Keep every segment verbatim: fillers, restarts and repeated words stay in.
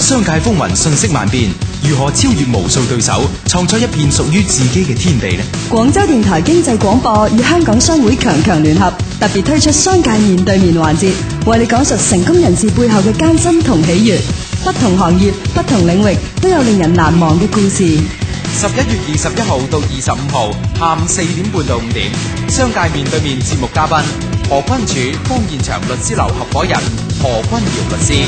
商界風雲瞬息萬變，如何超越無數對手，創造一片屬於自己嘅天地呢？ 廣州電台經濟廣播與香港商會強強聯合，特別推出商界面對面環節，為你講述成功人士背後嘅艱辛同喜悅。不同行業、不同領域都有令人難忘嘅故事。 十一月二十一號到二十五號下午四點半到五點，商界面對面節目嘉賓何君柱、方現場律師樓合夥人何君堯律師。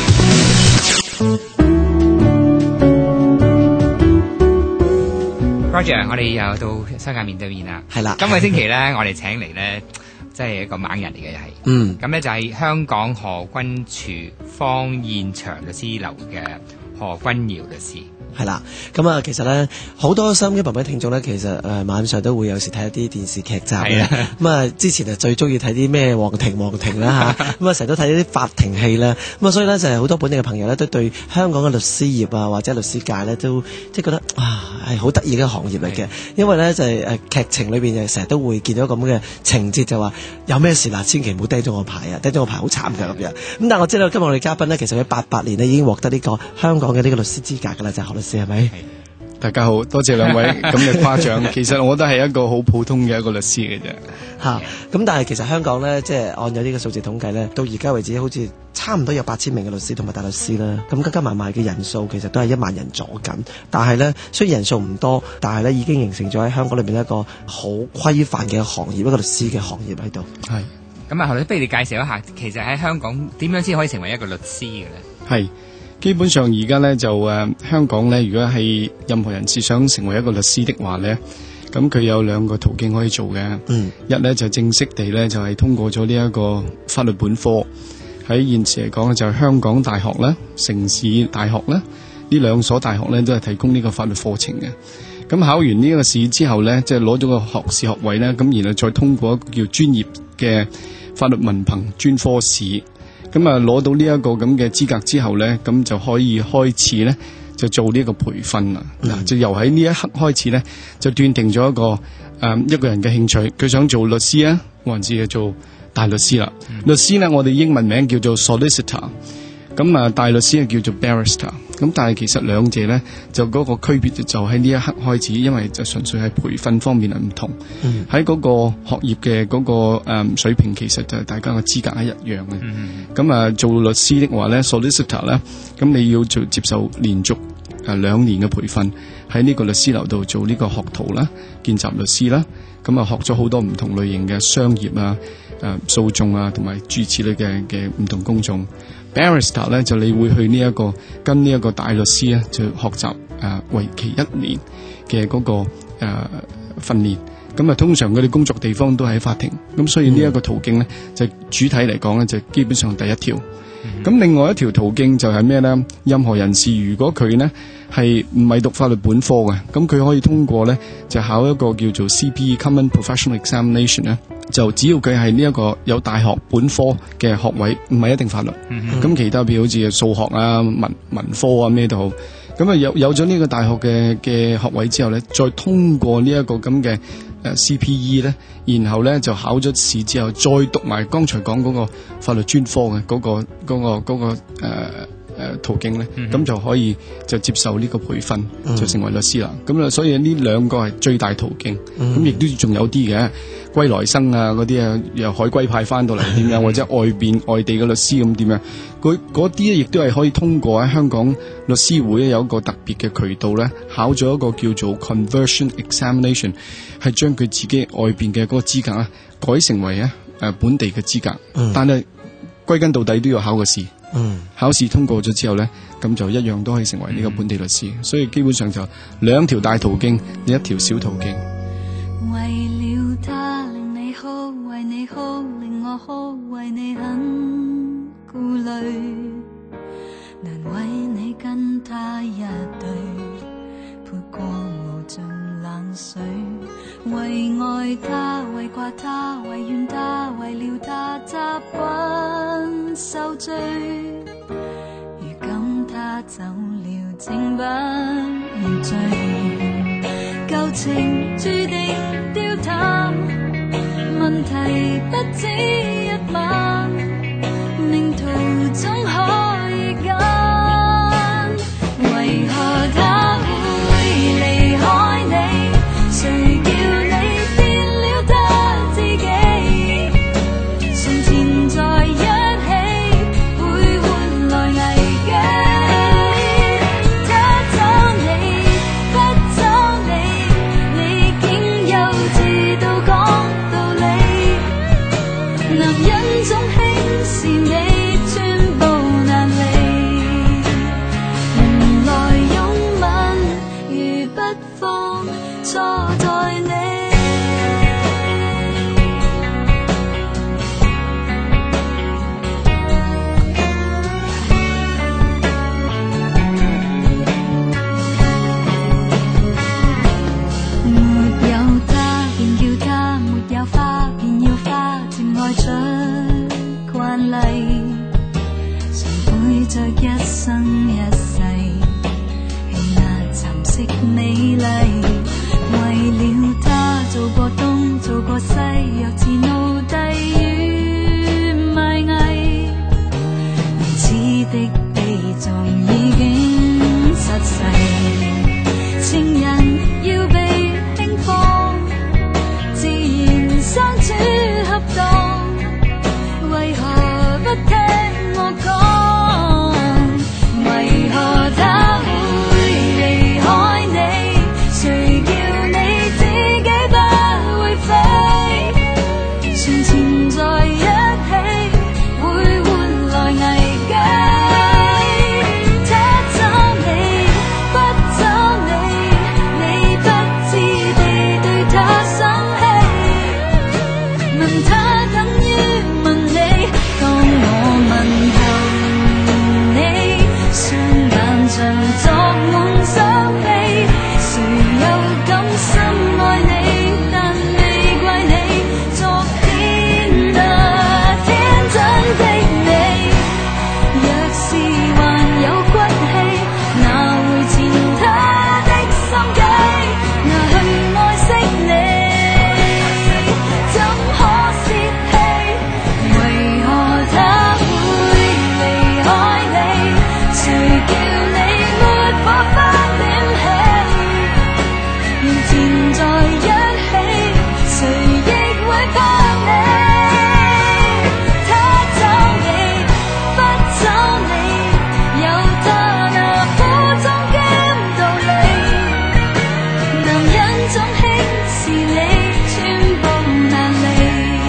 Roger， 我哋又到商界面對面啦。 係啦， 今個星期咧，我哋請嚟咧，即係一個猛人嚟嘅，又係。 嗯。 咁咧就係香港何君柱方現場律師樓嘅何君堯律師。 係啦，咁啊，其實咧好多收音機旁邊聽眾咧，其實誒、呃、晚上都會有時睇一啲電視劇集嘅。咁啊，之前啊最中意睇啲咩皇庭皇庭啦嚇，咁啊成日都睇啲法庭戲啦。咁啊，所以咧就係、是、好多本地嘅朋友咧都對香港嘅律師業啊或者律師界咧都即係覺得啊係好得意嘅行業嚟嘅。因為咧就係、是、誒劇情裏邊就成日都會見到咁嘅情節，就話有咩事嗱，千祈唔好釘咗我牌啊，釘咗我牌好慘㗎咁樣。咁但係我知道今日我哋嘉賓咧，其實喺八八年咧已經獲得呢個香港嘅呢個律師資格㗎啦，就係、是、何律師係咪？ 大家好，多謝兩位咁嘅誇獎。其實我都係一個好普通嘅一個律師嘅啫。 嚇，咁但係其實香港咧，即係按有呢個數字統計咧，到而家為止好似差唔多有八千名嘅律師同埋大律師啦。咁加加埋埋嘅人數其實都係一萬人左緊。但係咧，雖然人數唔多，但係咧已經形成咗喺香港裏邊一個好規範嘅行業，一個律師嘅行業喺度。 係。 咁啊，何律師，不如你介紹一下，其實喺香港點樣先可以成為一個律師嘅咧？係。 基本上而家咧就誒、呃、香港咧，如果係任何人士想成為一個律師的話咧，咁佢有兩個途徑可以做嘅。嗯，一咧就正式地咧就係、是、通過咗呢一個法律本科，喺現時嚟講咧就係香港大學啦、城市大學啦，呢兩所大學咧都係提供呢個法律課程嘅。咁考完呢個試之後咧，即係攞咗個學士學位咧，咁然後再通過一個叫專業嘅法律文憑專科試。咁啊，攞到呢一個咁嘅資格之後咧，咁就可以開始咧，就做呢個培訓啦。嗱、嗯，就由喺呢一刻開始咧，就斷定咗一個誒、呃、一個人嘅興趣，佢想做律師啊，還是係做大律師啦、嗯？律師咧，我哋英文名叫做 solicitor， 咁啊，大律師係叫做 barrister。咁但係其實兩者咧，就嗰個區別就喺呢一刻開始，因為就純粹係培訓方面係唔同。喺、嗯、嗰個學業嘅嗰、嗰個誒、嗯、水平，其實就係大家嘅資格係一樣嘅。咁、嗯、啊，做律師的話咧 ，solicitor 咧，咁你要做接受連續誒兩年嘅培訓，喺呢個律師樓度做呢個學徒啦、見習律師啦。咁啊，學咗好多唔同類型嘅商業啊、誒訴訟啊，同埋諸如此類嘅嘅唔同工種。Barrister 咧就你會去呢、這、一個跟呢一個大律師咧就學習誒、呃、為期一年嘅嗰、那個誒、呃、訓練，咁啊通常佢哋工作地方都喺法庭，咁所以呢一個途徑咧、嗯、就主體嚟講咧就基本上第一條。咁、嗯、另外一條途徑就係咩咧？任何人士如果佢咧係唔係讀法律本科嘅，咁佢可以通過咧就考一個叫做 C P E Common Professional Examination 咧。就只要佢係呢一個有大學本科嘅學位，唔係一定法律。咁、嗯、其他譬如好似數學啊、文文科啊咩都好。咁啊有有咗呢個大學嘅嘅學位之後咧，再通過呢一個咁嘅誒 C P E 咧，然後咧就考咗試之後，再讀埋剛才講嗰個法律專科嘅嗰、嗰個嗰、嗰個嗰、嗰個誒。呃誒、呃、途徑咧，咁、嗯、就可以就接受呢個培訓，嗯、就成為律師啦。咁啊，所以呢兩個係最大途徑。咁亦都仲有啲嘅歸來生啊，嗰啲啊，由海歸派翻到嚟點樣，或者外邊外地嘅律師咁點樣，嗰嗰啲咧亦都係可以通過喺香港律師會有一個特別嘅渠道咧，考咗一個叫做 conversion examination， 係將佢自己外邊嘅嗰個資格啊改成為啊誒本地嘅資格。嗯、但係歸根到底都要考個試。嗯，考試通過咗之後咧，咁就一樣都可以成為呢個本地律師，嗯、所以基本上就兩條大途徑，一條小途徑。 為了他令你哭，為你哭令我哭，為你很顧慮，難為你跟他一對，潑過無盡冷水，為愛他，為掛他，為怨他，為了他習慣受罪，如今他走了，請不要追，舊情注定丟淡，問題不止一晚，命途總可以揀， 生一世，氣壓沉色美麗。為了他做過東做過西，若似奴隸與賣藝，如此的悲壯已經失勢。情人要被輕放，自然相處恰當，為何不聽我講？為何他會離開你？誰叫你自己不會飛？從前在一起會換來危機。他找你不找你，你不知地對他生氣。問他等於問你，當我問候你，雙眼像作滿傷悲。誰又敢深愛你？但未怪你昨天那天真的你。若是還有骨氣，拿回前他的心機，拿去愛惜你，怎可洩氣？為何他會離開你？誰叫你沒火花點起？仍纏在一起，誰亦會怕你。他找你不找你，有他那苦中兼道理。男人總輕視你，寸步難離。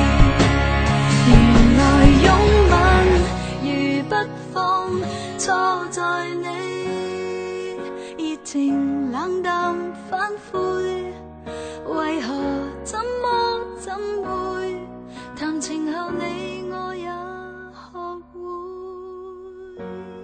原來擁吻如不放，錯在你熱情冷淡反悔。為何怎麼怎會談情後你我也學會。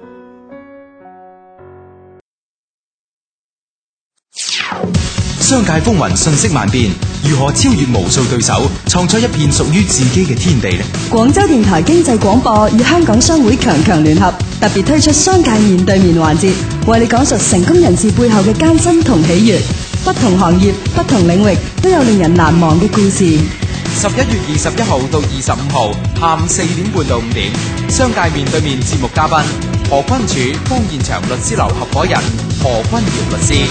商界風雲瞬息萬變，如何超越無數對手，創出一片屬於自己嘅天地呢？ 廣州電台經濟廣播與香港商會強強聯合，特別推出商界面對面環節，為你講述成功人士背後嘅艱辛同喜悅。不同行業、不同領域都有令人難忘嘅故事。 十一月二十一號到二十五號下午四點半到五點，商界面對面節目嘉賓何君柱、方現場律師樓合夥人何君堯律師。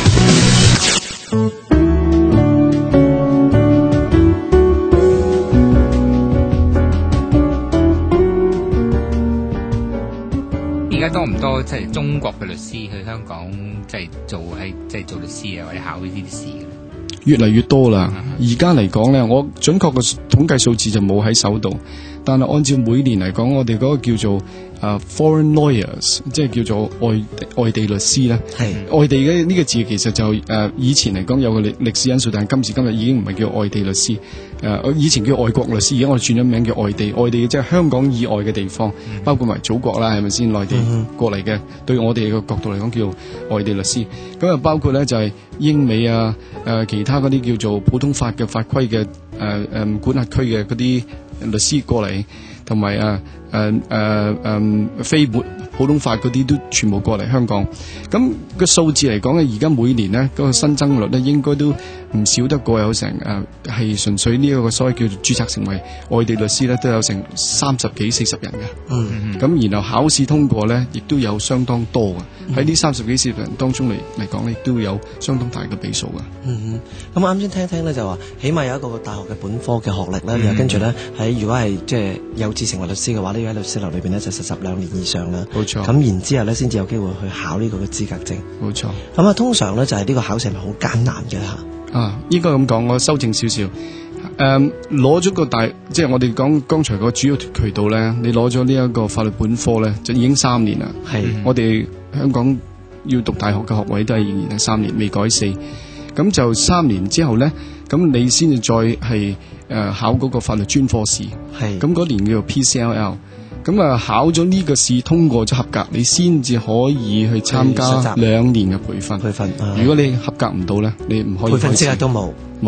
而家多唔多即係中國嘅律師去香港即係做喺即係做律師啊，或者考呢啲試嘅？ 越嚟越多啦。而家嚟講咧，我準確嘅統計數字就冇喺手度，但係按照每年嚟講，我哋嗰個叫做啊、uh, foreign lawyers， 即係叫做外外地律師咧。係外地嘅呢個字其實就誒、uh, 以前嚟講有個歷歷史因素，但係今時今日已經唔係叫外地律師。誒、uh, 以前叫外國律師，而家我哋轉咗名叫外地。外地即係香港以外嘅地方，嗯、包括埋祖國啦，係咪先？內地過嚟嘅，嗯、對我哋嘅角度嚟講叫外地律師。咁啊，包括咧就係、是、英美啊，誒、呃、其他嗰啲叫做普通法嘅法規嘅誒誒管轄區嘅嗰啲律師過嚟，同埋啊誒誒誒非普通法嗰啲都全部過嚟香港。咁個數字嚟講咧，而家每年咧嗰個新增率咧，應該都唔少得過有成誒係純粹呢一個所謂叫做註冊成為外地律師咧，都有成三十幾四十人嘅。嗯，咁然後考試通過咧，亦都有相當多嘅。喺呢三十幾四十人當中嚟嚟講咧，亦都有相當大嘅比數嘅。 嗯咁啱先聽聽咧就話，起碼有一個大學嘅本科嘅學歷啦，然後跟住咧喺如果係即係有志成為律師嘅話，呢要喺律師樓裏邊咧就實習兩年以上啦。冇錯。咁然之後咧，先至有機會去考呢個嘅資格證。冇錯。咁啊，通常咧就係呢個考試係咪好艱難嘅嚇？ 啊，應該咁講，我修正少少。誒，攞咗個大，即係我哋講剛才個主要渠道咧，你攞咗呢一個法律本科咧，就已經三年啦。係。我哋香港要讀大學嘅學位都係仍然係三年，未改四。咁就三年之後咧，咁你先至再係誒、呃、考嗰個法律專科試。係。咁嗰年叫做 P C L L。咁啊，考咗呢個試通過咗合格，你先至可以去參加兩年嘅培訓。培訓、啊，如果你合格唔到咧，你唔可以。培訓資格都冇冇。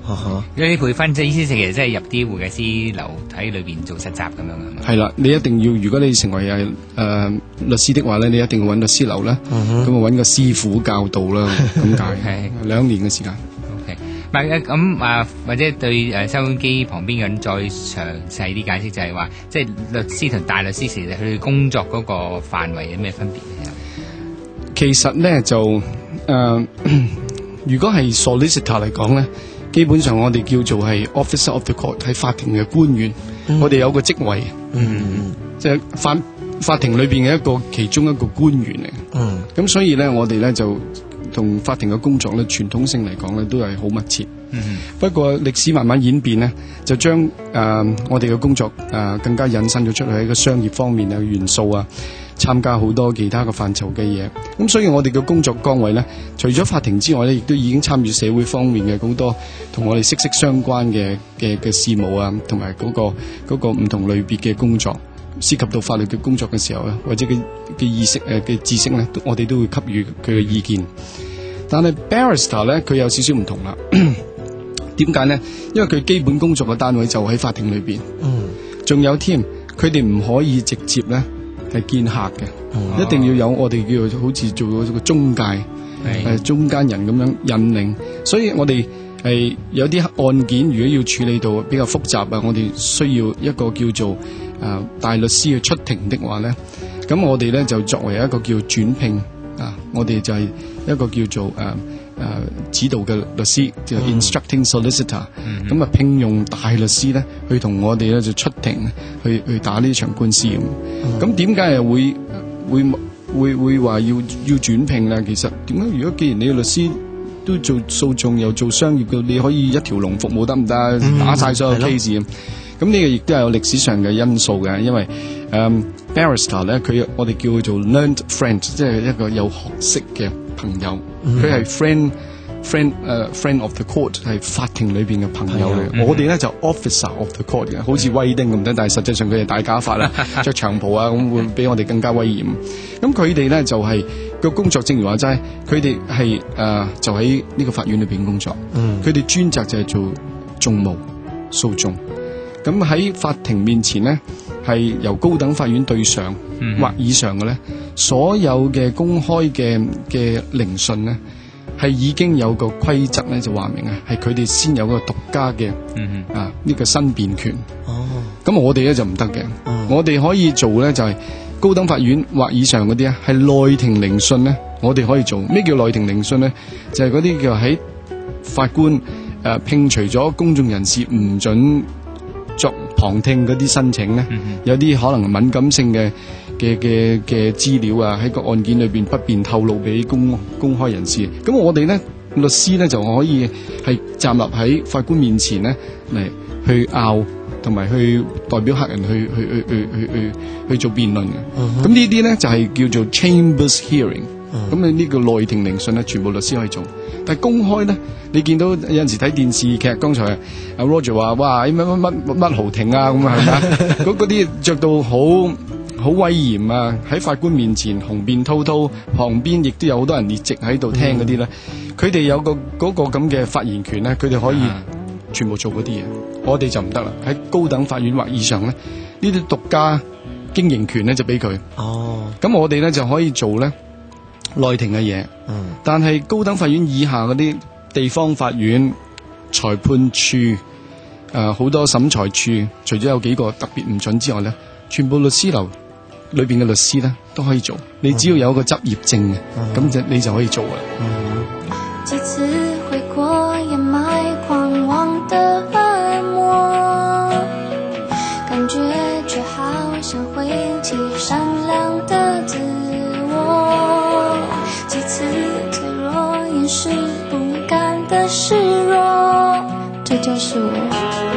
因為啲培訓即係意思其實即係入啲會計師樓喺裏邊做實習咁樣啊。 係啦，你一定要，如果你成為誒誒、呃、律師的話咧，你一定要揾律師樓啦，咁啊揾個師傅教導啦，咁解係兩年嘅時間。 OK， 唔係咁啊，或者對誒收音機旁邊嘅人再詳細啲解釋，就係話即係律師同大律師其實佢哋工作嗰個範圍有咩分別咧？ 其實咧就誒、呃，如果係 solicitor 嚟講咧，基本上我哋叫做係 officer of the court， 係法庭嘅官員，嗯、我哋有個職位，嗯，即係法法庭裏邊嘅一個其中一個官員嚟，嗯，咁所以咧我哋咧就同法庭嘅工作咧傳統性嚟講咧都係好密切，嗯，不過歷史慢慢演變咧，就將誒、呃、我哋嘅工作誒、呃、更加引申咗出去喺個商業方面嘅元素啊。參加好多其他嘅範疇嘅嘢，咁所以我哋嘅工作崗位咧，除咗法庭之外咧，亦都已經參與社會方面嘅好多同我哋息息相關嘅嘅嘅事務啊，同埋嗰個嗰個唔同類別嘅工作，涉及到法律嘅工作嘅時候咧，或者嘅嘅意識誒嘅知識咧，我哋都會給予佢嘅意見。但係 barrister 咧，佢有少少唔同啦。點解咧？因為佢基本工作嘅單位就喺法庭裏邊，嗯，仲有添，佢哋唔可以直接咧。係見客嘅，哦、一定要有我哋叫做好似做嗰個中介，誒、呃、中間人咁樣引領。所以我哋係有啲案件，如果要處理到比較複雜啊，我哋需要一個叫做誒、呃、大律師去出庭的話咧，咁我哋咧就作為一個叫轉聘啊，我哋就係一個叫做誒。呃誒、呃、指導嘅律師就 instructing solicitor，咁啊、嗯、聘用大律師咧去同我哋咧就出庭去去打呢場官司咁。咁點解又會會會會話要要轉聘咧？其實點解？如果既然你嘅律師都做訴訟又做商業嘅，你可以一條龍服務得唔得？嗯、打晒所有 case 咁。咁呢個亦都係有歷史上嘅因素嘅，因為誒、um, barrister 咧，佢我哋叫佢做 learned friend， 即係一個有學識嘅朋友。佢係、mm hmm. friend friend 誒、uh, friend of the court， 係法庭裏邊嘅朋友嚟。Mm hmm. 我哋咧就 officer of the court 嘅，好似威丁咁，但係實際上佢哋戴假髮啦，着長袍啊，咁會比我哋更加威嚴。咁佢哋咧就係、是、個工作，正如話齋，佢哋係誒就喺呢個法院裏邊工作。佢哋專責就係做訟務訴訟。咁喺法庭面前咧，係由高等法院對上、mm hmm. 或以上嘅咧，所有嘅公開嘅嘅聆訊咧，係已經有個規則咧，就話明啊，係佢哋先有個獨家嘅、mm hmm. 啊呢、這個申辯權。哦，咁我哋咧就唔得嘅。Mm hmm. 我哋可以做咧就係、是、高等法院或以上嗰啲啊，係內庭聆訊咧，我哋可以做。咩叫內庭聆訊咧？就係嗰啲叫喺法官誒、呃、摒除咗公眾人士唔准作旁聽嗰啲申請咧，嗯、哼有啲可能敏感性嘅嘅嘅嘅資料啊，喺個案件裏邊不便透露俾公公開人士。咁我哋咧律師咧就可以係站立喺法官面前咧嚟去拗，同埋去代表客人去去去去去去去做辯論嘅。咁、嗯、哼呢啲咧就係、是、叫做 chambers hearing。咁你呢個內庭聆訊咧，全部律師可以做。但係公開咧，你見到有陣時睇電視劇，剛才阿 Roger 話：哇，乜乜乜乜豪庭啊，咁啊，係咪？嗰嗰啲着到好好威嚴啊！喺法官面前雄辯滔滔，旁邊亦都有好多人列席喺度聽嗰啲咧。佢哋、嗯、有個嗰個咁嘅發言權咧，佢哋可以全部做嗰啲嘢。我哋就唔得啦。喺高等法院或以上咧，呢啲獨家經營權咧就俾佢。哦，咁我哋咧就可以做咧內庭嘅嘢，嗯、但係高等法院以下嗰啲地方法院、裁判處、誒、呃、好多審裁處，除咗有幾個特別唔准之外咧，全部律師樓裏邊嘅律師咧都可以做。你只要有一個執業證嘅，咁就、嗯、你就可以做啦。 幾次回過掩埋狂妄的惡魔，感覺卻好像回起善良的自我，幾次脆弱掩飾不甘的示弱，這就是我。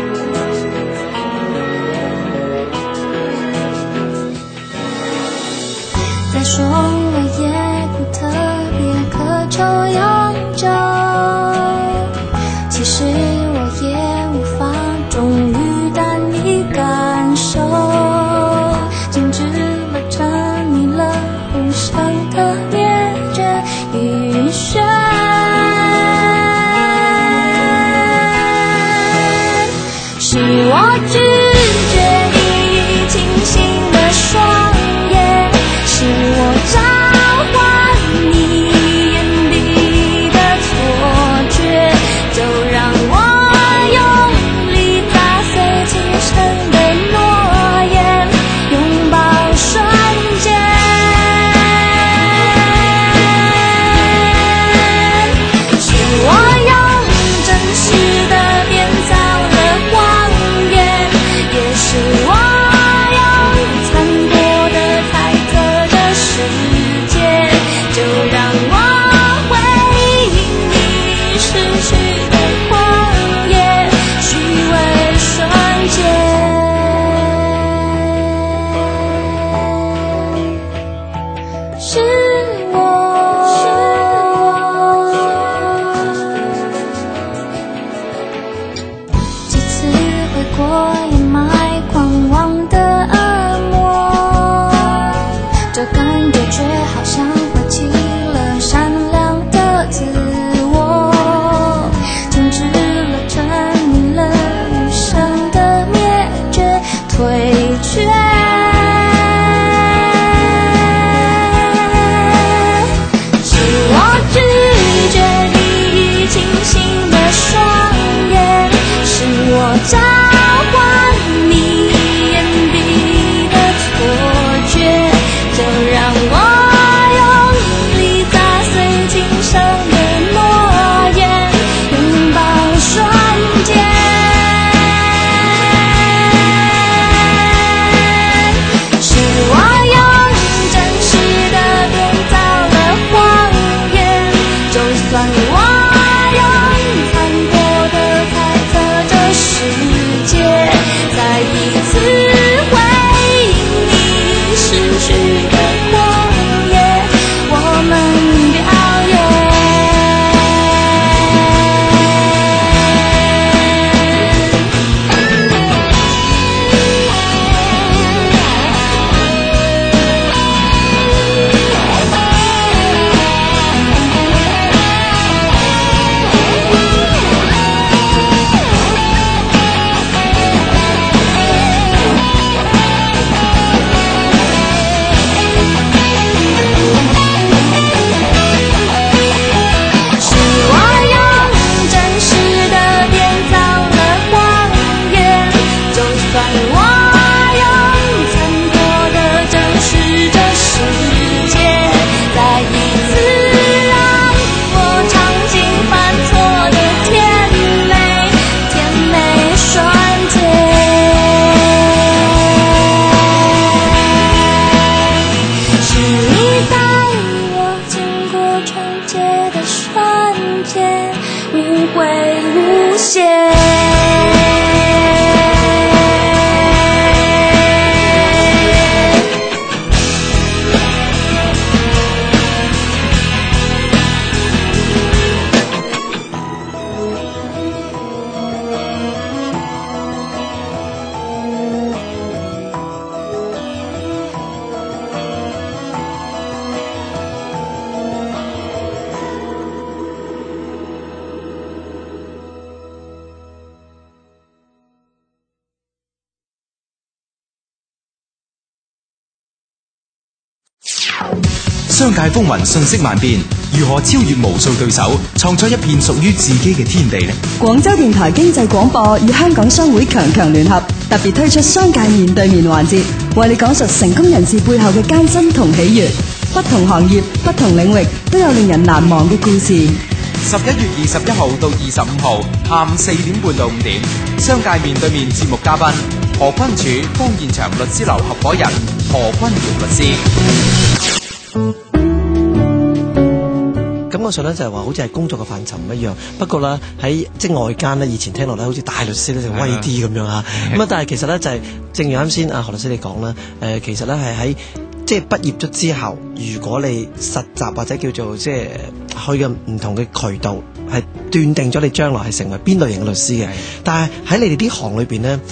再說我也不特別渴求永久，其實我也無法忠於但你感受，靜止了沉迷了互相的戀着與暈眩， 直觉里清醒的双眼，是我召唤你眼底的错觉，就让我用力砸碎今生的诺言，拥抱瞬间。是我用真实的编造了谎言，也是我用残破的猜测这世界，就让我回应你逝去的狂野，虚伪瞬间。是我，几次回过掩埋狂妄的恶魔，这感觉却好像唤起了善良的自我，停止了沉迷了余生的灭绝退却。是我直觉里清醒的双眼，是我召唤你眼底的错觉，就让我用力砸碎今生的诺言，拥抱瞬间。是我用真实的编造了谎言，就算我用残破的猜测这世界，再一次回应你逝去的狂野，我们表演。是我用真实的编造了谎言，就算我用残破的真实这世界，再一次让我尝尽犯错的甜美，甜美瞬间。是你带我经过纯洁的瞬间，无悔无限。 商界風雲瞬息萬變，如何超越無數對手，創出一片屬於自己嘅天地呢？ 廣州電台經濟廣播與香港商會強強聯合，特別推出商界面對面環節，為你講述成功人士背後嘅艱辛同喜悅。不同行業、不同領域都有令人難忘嘅故事。 十一月二十一號到二十五號下午四點半到五點，商界面對面節目嘉賓何君柱、方現場律師樓合夥人何君堯律師。 感覺上咧就係話好似係工作嘅範疇唔一樣，不過咧喺即係外間咧，以前聽落咧好似大律師咧就威啲咁樣嚇，咁啊但係其實咧就係、是、正如啱先阿何律師你講啦，誒、呃、其實咧係喺即係畢業咗之後，如果你實習或者叫做即係去嘅唔同嘅渠道，係斷定咗你將來係成為邊類型嘅律師嘅。但係喺你哋啲行裏邊咧，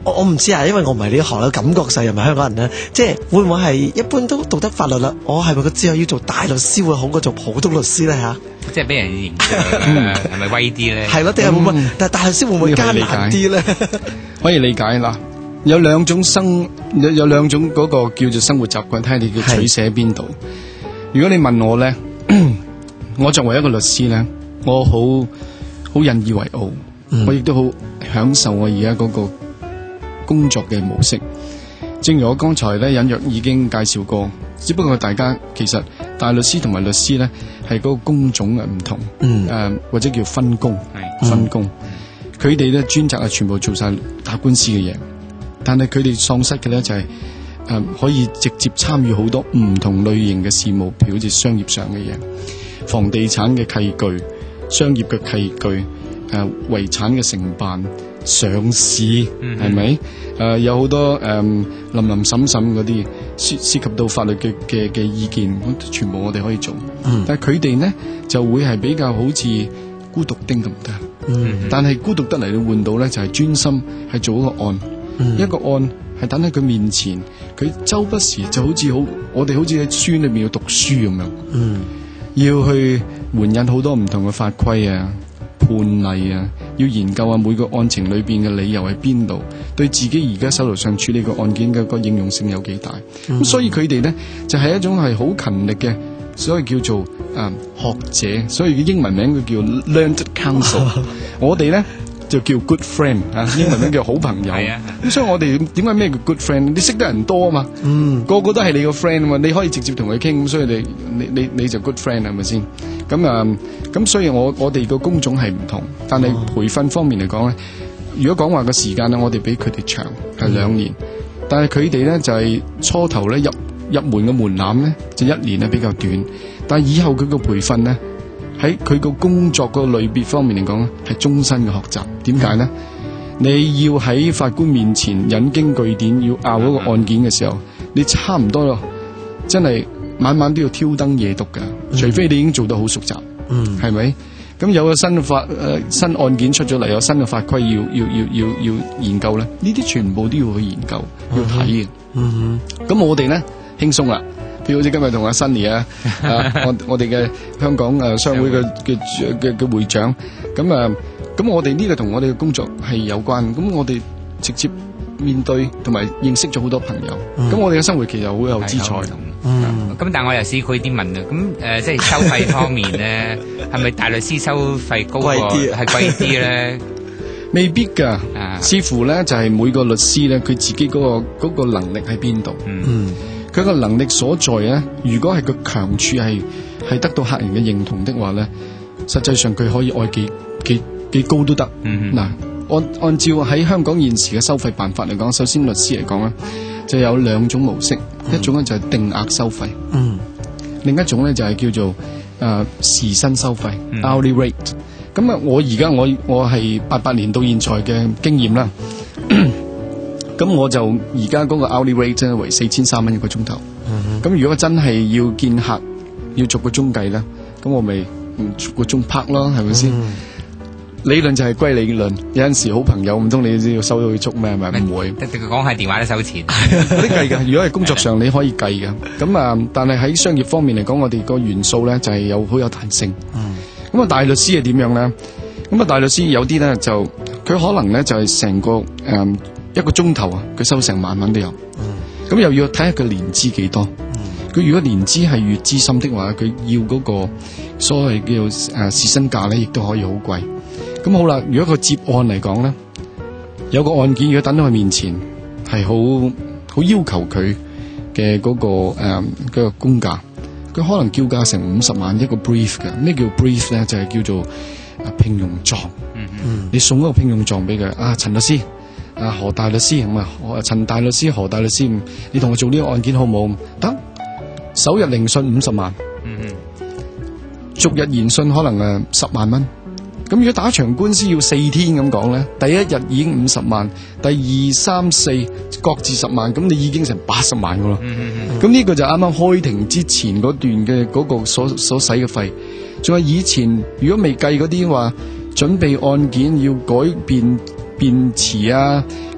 我我唔知啊，因為我唔係呢行啦，感覺上又唔係香港人啦，即係會唔會係一般都讀得法律啦？我係咪個之後要做大律師會好過做普通律師咧嚇？ 即係俾人形象係咪威啲咧？ 係咯，定係會唔會？ 嗯、 但係大律師會唔會艱難啲咧？ 可以理解啦。有兩種生有有兩種嗰個叫做生活習慣，睇下你嘅取捨喺邊度。如果你問我咧，我作為一個律師咧，我好好引以為傲，嗯、我亦都好享受我而家嗰個工作嘅模式。正如我剛才咧隱約已經介紹過，只不過大家其實大律師同埋律師咧係嗰個工種嘅唔同，誒、嗯呃、或者叫分工，嗯、分工。佢哋咧專責係全部做晒打官司嘅嘢，但係佢哋喪失嘅咧就係、是、誒、呃、可以直接參與好多唔同類型嘅事務，譬如好似商業上嘅嘢，房地產嘅契據、商業嘅契據、誒、呃、遺產嘅承辦、上市係咪？誒、呃、有好多誒、呃、林林審審嗰啲涉涉及到法律嘅嘅嘅意見，全部我哋可以做。嗯、但係佢哋呢就會係比較好似孤獨丁咁嘅。嗯、但係孤獨得嚟，你換到咧就係、是、專心係做一個案，嗯、一個案係等喺佢面前，佢周不時就好似好，我哋好似喺書裏面要讀書咁樣，嗯、要去援引好多唔同嘅法規啊、判例啊，要研究下每個案情裏邊嘅理由喺邊度，對自己而家手頭上處理個案件嘅個應用性有幾大，咁、嗯、所以佢哋咧就係、是、一種係好勤力嘅。所以叫做誒、嗯、學者，所以嘅英文名佢叫 learned counsel。我哋咧就叫 good friend 啊，英文名叫好朋友。係啊，咁所以我哋點解咩叫 good friend？你識得人多啊嘛，嗯，個個都係你個 friend 啊嘛，你可以直接同佢傾，咁所以你你你你就 good friend 係咪先？咁啊，咁所以我我哋個工種係唔同，但係培訓方面嚟講咧，如果講話個時間咧，我哋比佢哋長係兩年，嗯、但係佢哋咧就係、是、初頭咧入。入門嘅門檻咧就一年咧比較短，但係以後佢個培訓咧喺佢個工作個類別方面嚟講咧係終身嘅學習。點解咧？你要喺法官面前引經據典，要拗嗰個案件嘅時候，你差唔多咯，真係晚晚都要挑燈夜讀噶，除非你已經做得好熟習，嗯，係咪？咁有個新法誒、呃、新案件出咗嚟，有新嘅法規要要要要要研究咧，呢啲全部都要去研究，要睇嘅。嗯哼，咁我哋咧。輕鬆啦，譬如好似今日同阿 Sunny 啊，啊我我哋嘅香港誒商會嘅嘅嘅嘅會長，咁啊咁我哋呢個同我哋嘅工作係有關，咁我哋直接面對同埋認識咗好多朋友，咁、嗯、我哋嘅生活其實好有姿彩。嗯，咁但係我又試過啲問啊，咁誒、呃、即係收費方面咧，係咪大律師收費高過係貴啲咧？ 未必㗎，視乎咧就係、是、每個律師咧佢自己嗰、那個嗰、那個能力喺邊度。嗯。佢個能力所在咧，如果係個強處係係得到客人嘅認同的話咧，實際上佢可以愛幾幾幾高都得。嗱、嗯哼，按按照喺香港現時嘅收費辦法嚟講，首先律師嚟講咧，就有兩種模式，嗯、一種咧就係定額收費，嗯、另一種咧就係叫做誒、呃、時薪收費 （hourly rate）。咁啊，我而家我我係八八年到現在嘅經驗啦。咁我就而家嗰個 hourly rate 咧為四千三蚊一個鐘頭。咁、嗯、哼如果真係要見客，要逐個鐘計咧，咁我咪逐個鐘拍咯，係咪先？嗯、理論就係歸理論。有陣時好朋友唔通你知要收到佢足咩？係咪唔會？佢講係電話都收錢， 有啲計㗎。如果係工作上你可以計㗎。咁啊，但係喺商業方面嚟講，我哋個元素咧就係有好有彈性。咁啊、嗯，大律師係點樣咧？咁啊，大律師有啲咧就佢可能咧就係成個誒。嗯一個鐘頭啊，佢收成萬蚊都有。咁、嗯、又要睇下佢年資幾多。佢、嗯、如果年資係越資深的話，佢要嗰個所謂叫誒時薪價咧，亦都可以好貴。咁好啦，如果個接案嚟講咧，有個案件如果等到佢面前，係好好要求佢嘅嗰個誒、呃嗰個工價，佢可能叫價成五十萬一個 brief 嘅。咩叫 brief 咧？就係、是、叫做聘用狀。嗯嗯，你送一個聘用狀俾佢啊，陳律師。啊何大律師咁啊，陳大律師何大律師，你同我做呢個案件好唔好？得，首日聆訊五十萬，嗯嗯，逐日研訊可能誒十萬蚊。咁如果打場官司要四天咁講咧，第一日已經五十萬，第二三四各自十萬，咁你已經成八十萬噶啦。嗯嗯嗯。咁呢個就啱啱開庭之前嗰段嘅嗰個所所使嘅費，仲有以前如果未計嗰啲話準備案件要改變。辯詞啊，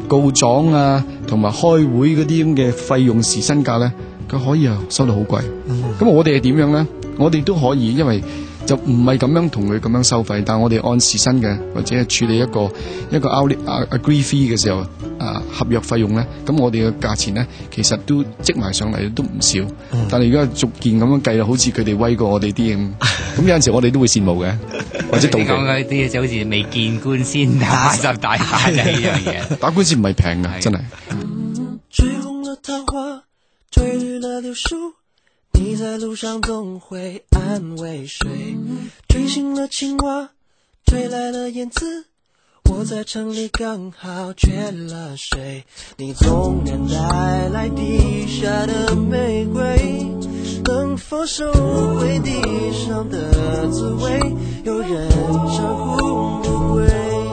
告狀啊，同埋開會嗰啲咁嘅費用時薪價咧，佢可以啊收到好貴。咁、嗯、我哋係點樣咧？我哋都可以，因為就唔係咁樣同佢咁樣收費，但係我哋按時薪嘅，或者係處理一個一個 hourly agree fee 嘅時候，啊合約費用咧，咁我哋嘅價錢咧，其實都積埋上嚟都唔少。嗯、但係而家逐件咁樣計，好似佢哋威過我哋啲咁，咁有陣時我哋都會羨慕嘅，或者妒忌。 講嗰啲就好似未見官先打就大牌呢樣嘢， 打官司唔係平㗎，真係。 吹紅了桃花，吹綠了柳樹，你在路上總會安慰誰？吹醒了青蛙，吹來了燕子，我在城裡剛好缺了水。你縱然帶來地下的玫瑰，能否收回地上的滋味？有人招呼不歸。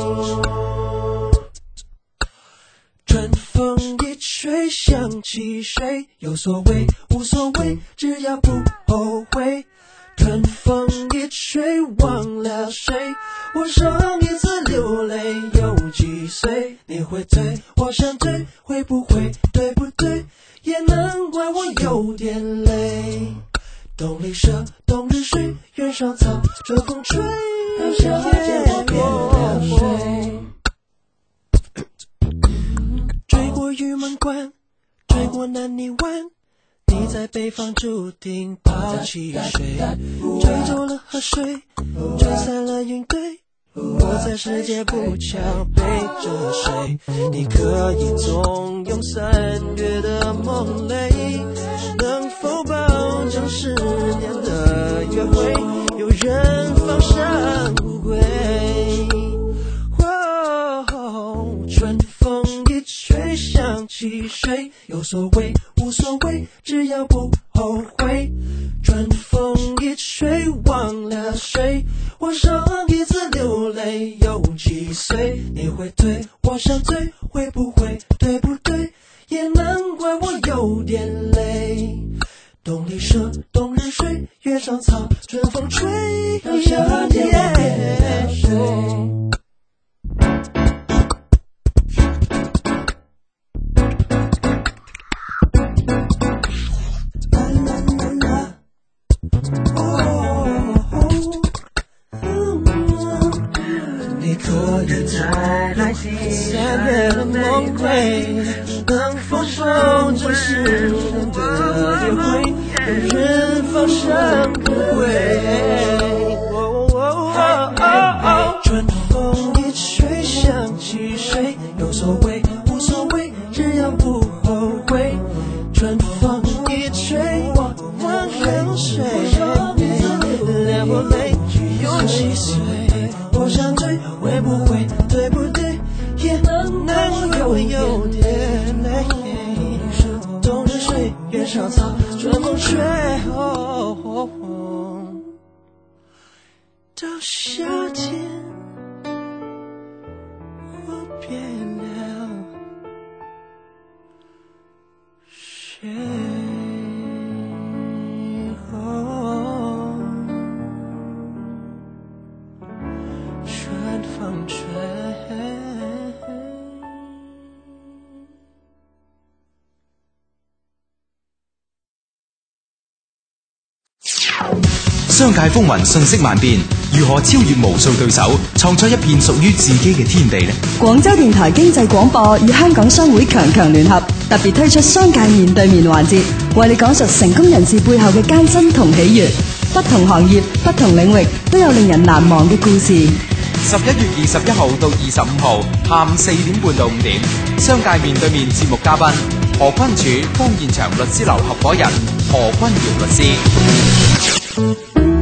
春風一吹想起誰，有所謂無所謂，只要不後悔。春風一吹忘了誰，我上一次流淚有幾歲？你會醉我想醉，會不會對不對？也難怪我有點累。東籬舍冬日睡，原上草，春風吹又想見我變了誰？追過玉門關，追過南泥灣，你在北方注定拋棄誰？追走了河水，追散了雲堆，我在世界不橋背着誰？你可以縱用三月的夢淚，能否保證十年的約會？有人放生不歸。春風一吹想起誰，有所謂無所謂，只要不後悔。春風一吹忘了誰，我上一次流淚有幾歲？你會醉我想醉，會不會對不對？也難怪我有點累。東籬舍冬日睡，月上草，春風吹又想見我變了誰？你可以帶來三月的夢歸，能否守着十年的約會？有人放生不歸。春風一吹想起誰，有所謂無所謂，只要不後悔。春風一吹忘了誰，流過淚有幾歲？我想醉會不會對不對？也難怪我有點累。冬日睡，月上草，春風吹，哦哦哦，到夏天我變了誰？ 商界風雲瞬息萬變，如何超越無數對手，創出一片屬於自己嘅天地呢？ 廣州電台經濟廣播與香港商會強強聯合，特別推出商界面對面環節，為你講述成功人士背後嘅艱辛同喜悅。不同行業、不同領域都有令人難忘嘅故事。 十一月二十一號到二十五號下午四點半到五點，商界面對面節目嘉賓何君柱、方現場律師樓合夥人何君堯律師。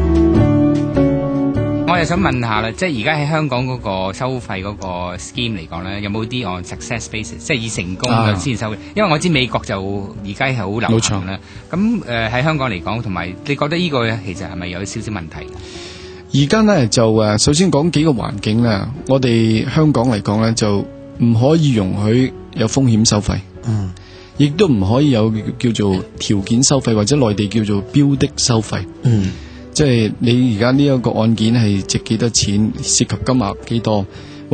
我又想問下啦，即係而家喺香港嗰個收費嗰個 scheme 嚟講咧，有冇啲按 success basis， 即係以成功率先收費？啊、因為我知美國就而家係好流行啦。咁誒喺香港嚟講，同埋你覺得呢個其實係咪有少少問題？ 而家咧就誒，首先講幾個環境啦。我哋香港嚟講咧，就唔可以容許有風險收費，嗯，亦都唔可以有叫做條件收費，或者內地叫做標的收費，嗯。即係你而家呢一個案件係值幾多錢，涉及金額幾多，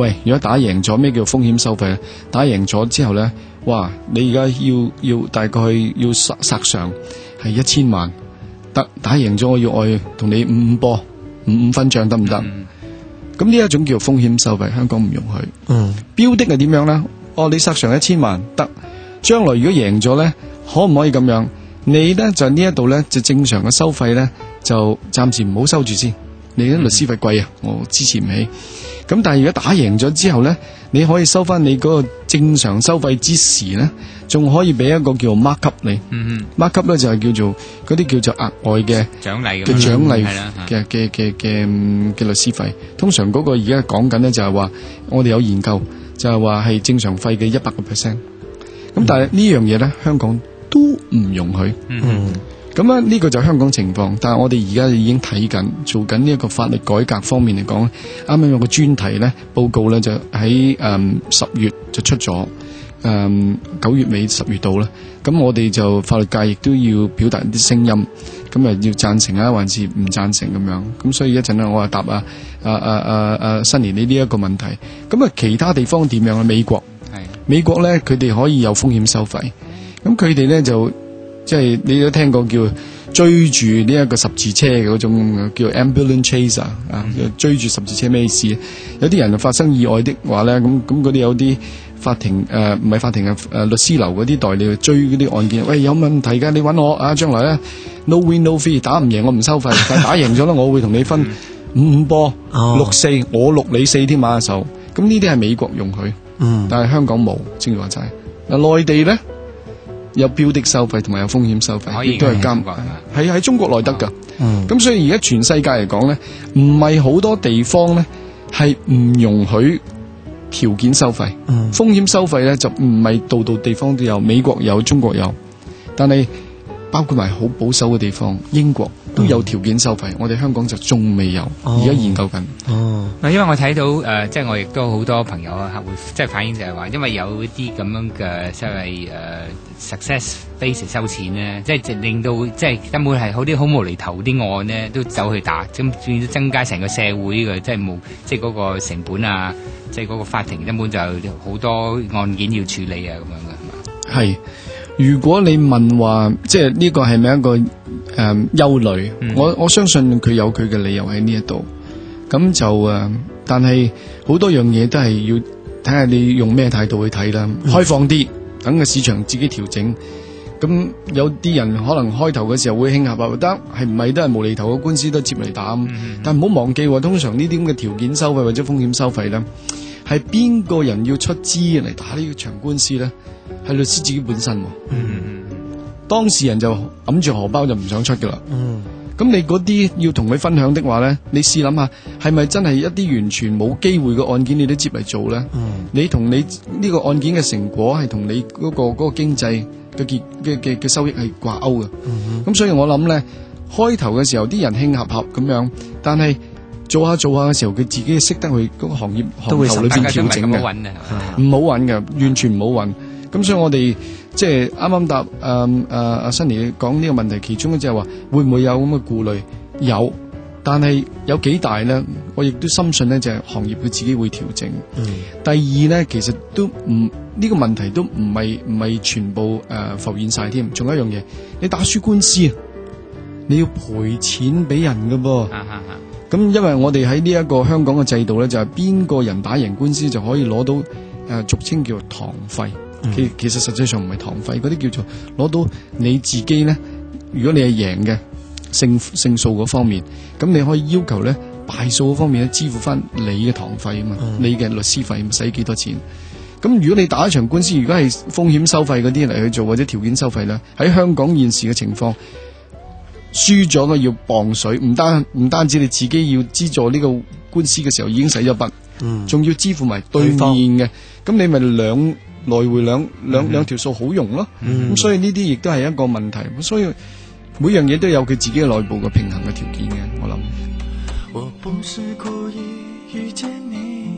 喂，如果打贏咗，咩叫風險收費咧？打贏咗之後咧，哇！你而家要要大概要殺殺償係一千萬，得打贏咗我要愛同你五五波五五分賬得唔得？咁呢一種叫風險收費，香港唔容許。嗯，標的係點樣咧？哦，你殺償一千萬得，將來如果贏咗咧，可唔可以咁樣？你咧就呢一度咧就正常嘅收費咧就暫時唔好收住先。你啲律師費貴啊，我支持唔起。咁但係如果打贏咗之後咧，你可以收翻你嗰個正常收費之時咧，仲可以俾一個叫 mark up 你。嗯 mark up 咧就係叫做嗰啲叫做額外嘅獎勵嘅獎勵嘅嘅嘅嘅嘅律師費。通常嗰個而家講緊咧就係話，我哋有研究就係話係正常費嘅一百個 percent。咁但係呢樣嘢咧，香港都唔容許。嗯。咁啊，呢個就係香港情況，但係我哋而家已經睇緊，做緊呢一個法律改革方面嚟講，啱啱有個專題咧報告咧就喺誒十月就出咗，誒九月尾十月度啦。咁我哋就法律界亦都要表達啲聲音，咁啊要贊成啊，還是唔贊成咁樣。咁所以一陣咧，我話答啊啊啊啊啊新年你呢一個問題。咁啊，其他地方點樣啊？美國係美國咧，佢哋可以有風險收費，咁佢哋咧就。即係你都聽過叫追住呢一個十字車嘅嗰種叫 ambulance chaser 啊，追住十字車咩意思？有啲人發生意外的話咧，咁咁嗰啲有啲法庭誒唔係法庭啊誒、呃、律師樓嗰啲代理去追嗰啲案件，喂有問題㗎，你揾我啊，將來咧 no win no fee， 打唔贏我唔收費，但係打贏咗咧，我會同你分五五波、哦、六四，我六你四添馬手，咁呢啲係美國容許，嗯，但係香港冇，正如話齋嗱內地咧。有標的收費同埋有風險收費，亦都係監，係喺中國內得㗎。咁、嗯、所以而家全世界嚟講咧，唔係好多地方咧係唔容許條件收費。嗯、風險收費咧就唔係度度地方都有，美國有，中國有，但係包括埋好保守嘅地方，英國都有條件收費。嗯、我哋香港就仲未有，而家、哦、研究緊。哦， 嗱，因為我睇到誒、呃，即係我亦都好多朋友啊，客戶即係反映就係話，因為有啲咁樣嘅所謂誒 success base 收錢咧，即係令到即係根本係好啲好無厘頭啲案咧，都走去打，咁變咗增加成個社會嘅即係冇即係嗰個成本啊，即係嗰個法庭根本就好多案件要處理啊，咁樣嘅係嘛？ 係。如果你問話，即係呢個係咪一個誒憂慮？嗯、我我相信佢有佢嘅理由喺呢一度。咁就誒、呃，但係好多樣嘢都係要睇下你用咩態度去睇啦。嗯、開放啲，等個市場自己調整。咁有啲人可能開頭嘅時候會興合啊，得係唔係都係無厘頭嘅官司都接嚟打。嗯、但唔好忘記，通常呢啲咁嘅條件收費或者風險收費咧，係邊個人要出資嚟打呢場官司咧？係律師自己本身，嗯、當事人就揞住荷包就唔想出噶啦。咁、嗯、你嗰啲要同佢分享的話咧，你試諗下，係咪真係一啲完全冇機會嘅案件你都接嚟做咧？嗯、你同你呢個案件嘅成果係同你嗰、嗰個嗰、嗰個經濟嘅結嘅嘅嘅收益係掛鈎嘅。咁、嗯、所以我諗咧，開頭嘅時候啲人興合合咁樣，但係做下做下嘅時候，佢自己識得去嗰個行業行頭裏邊調整嘅，唔好揾嘅，完全唔好揾。咁所以我哋即係啱啱答誒誒阿 Sunny 講呢個問題，其中就係話會唔會有咁嘅顧慮？有，但係有幾大咧？我亦都深信咧，就係、是、行業佢自己會調整。嗯、第二咧，其實都唔呢、呢個問題都唔係唔係全部誒、呃、浮現晒添。仲有一樣嘢，你打輸官司，你要賠錢俾人㗎噃。咁、啊啊啊、因為我哋喺呢一個香港嘅制度咧，就係、是、邊個人打贏官司就可以攞到誒、呃、俗稱叫做堂費。其其實實際上唔係堂費，嗰啲叫做攞到你自己咧。如果你係贏嘅勝勝訴嗰方面，咁你可以要求咧敗訴嗰方面咧支付翻你嘅堂費啊嘛，嗯、你嘅律師費使幾多錢？咁如果你打一場官司，如果係風險收費嗰啲嚟去做或者條件收費咧，喺香港現時嘅情況，輸咗嘅要磅水，唔單唔單止你自己要資助呢個官司嘅時候已經使咗筆，仲、嗯、要支付埋對面嘅，咁你咪兩。來回兩兩兩條數好用咯，咁、嗯、所以呢啲亦都係一個問題，所以每樣嘢都有佢自己嘅內部嘅平衡嘅條件嘅，我諗。 我不是故意遇見你，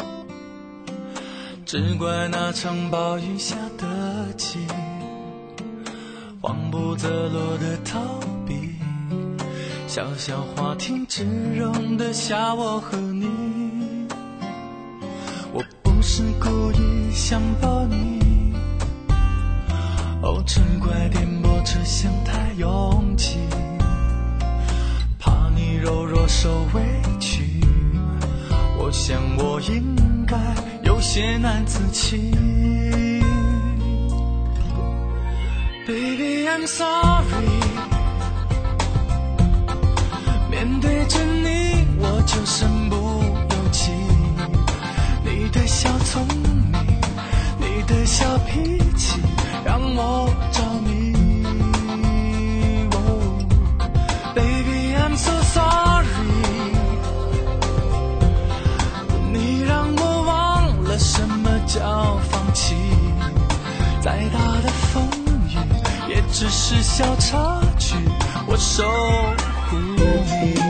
只怪那場暴雨下得急，慌不擇路的逃避，小小話題只容得下我和你。 是故意想抱你，哦，真怪颠簸车厢太拥挤，怕你柔弱受委屈，我想我应该有些难自弃。 Baby I'm sorry， 面对着你我就身不由己，你的小聪明，你的小脾气让我着迷。Oh, Baby I'm so sorry， 你让我忘了什么叫放弃，再大的风雨也只是小插曲，我守护你。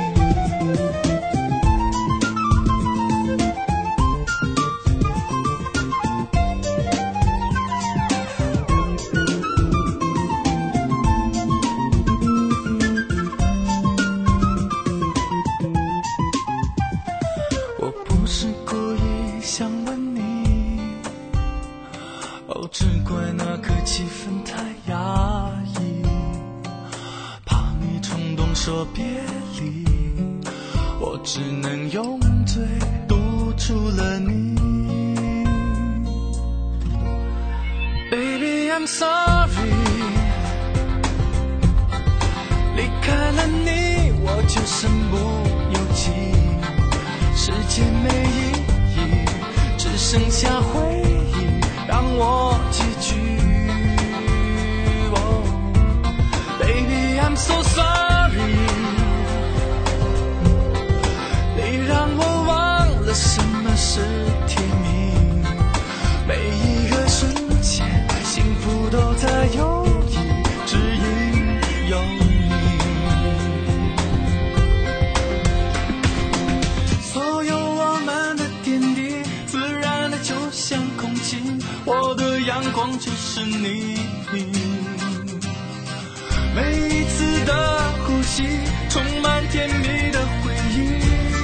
只怪那刻气氛太压抑，怕你冲动说别离，我只能用嘴堵住了你。Baby I'm sorry， 离开了你我就身不由己，世界没意义，只剩下回忆。 让我寄居。Oh, Baby, I'm so sorry。你让我忘了什么是甜蜜，每一个瞬间，幸福都在犹豫，只因有你。所有我们的点滴，自然的就像空气。 我的阳光就是你，每一次的呼吸充满甜蜜的回忆，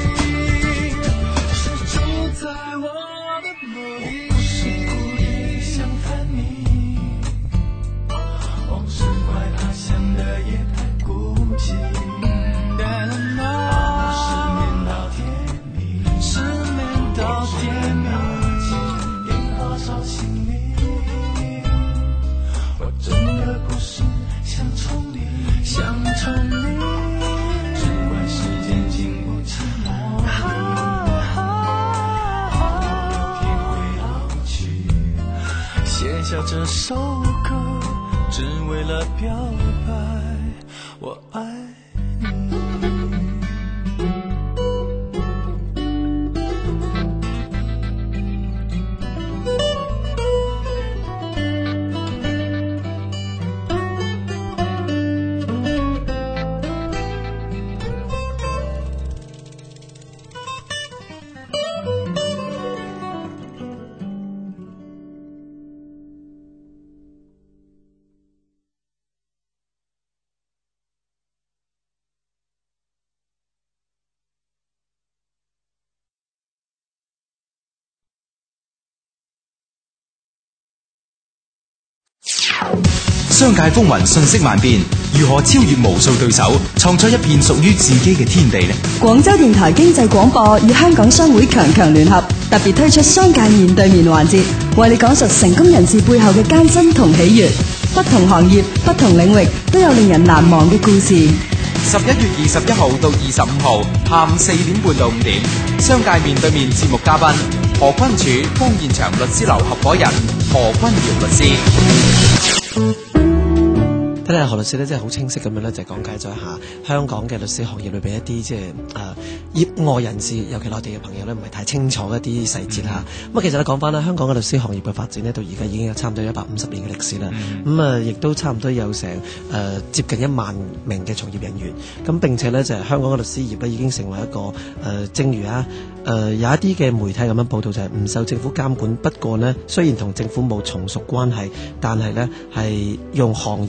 是住在我的梦里。不是故意想烦你，哦，是怪他想的也太孤寂。把失眠到甜蜜，失眠到甜蜜。 烧心里，我真的不是想宠你，想宠你，只怪时间经不起磨砺，有天会老去。写下这首歌，只为了表白我爱你。 商界風雲瞬息萬變，如何超越無數對手，創出一片屬於自己嘅天地呢？ 廣州電台經濟廣播與香港商會強強聯合，特別推出商界面對面環節，為你講述成功人士背後嘅艱辛同喜悅。不同行業、不同領域都有令人難忘嘅故事。 十一月二十一號到二十五號下午四點半到五點，商界面對面節目嘉賓何君柱、方現場律師樓合夥人何君堯律師。 睇嚟何律師咧，真係好清晰咁樣咧，就講解咗一下香港嘅律師行業裏邊一啲即係誒業外人士，尤其內地嘅朋友咧，唔係太清楚一啲細節嚇。咁啊，其實咧講翻啦，香港嘅律師行業嘅發展呢，到而家已經有差唔多一百五十年嘅歷史啦。咁啊、嗯，亦都差唔多有成誒、呃、接近一萬名嘅從業人員。咁並且咧就係、是、香港嘅律師業咧已經成為一個誒、呃，正如啊誒、呃、有一啲嘅媒體咁樣報道，就係、是、唔受政府監管。不過呢，雖然同政府冇從屬關係，但係呢係用行業嘅自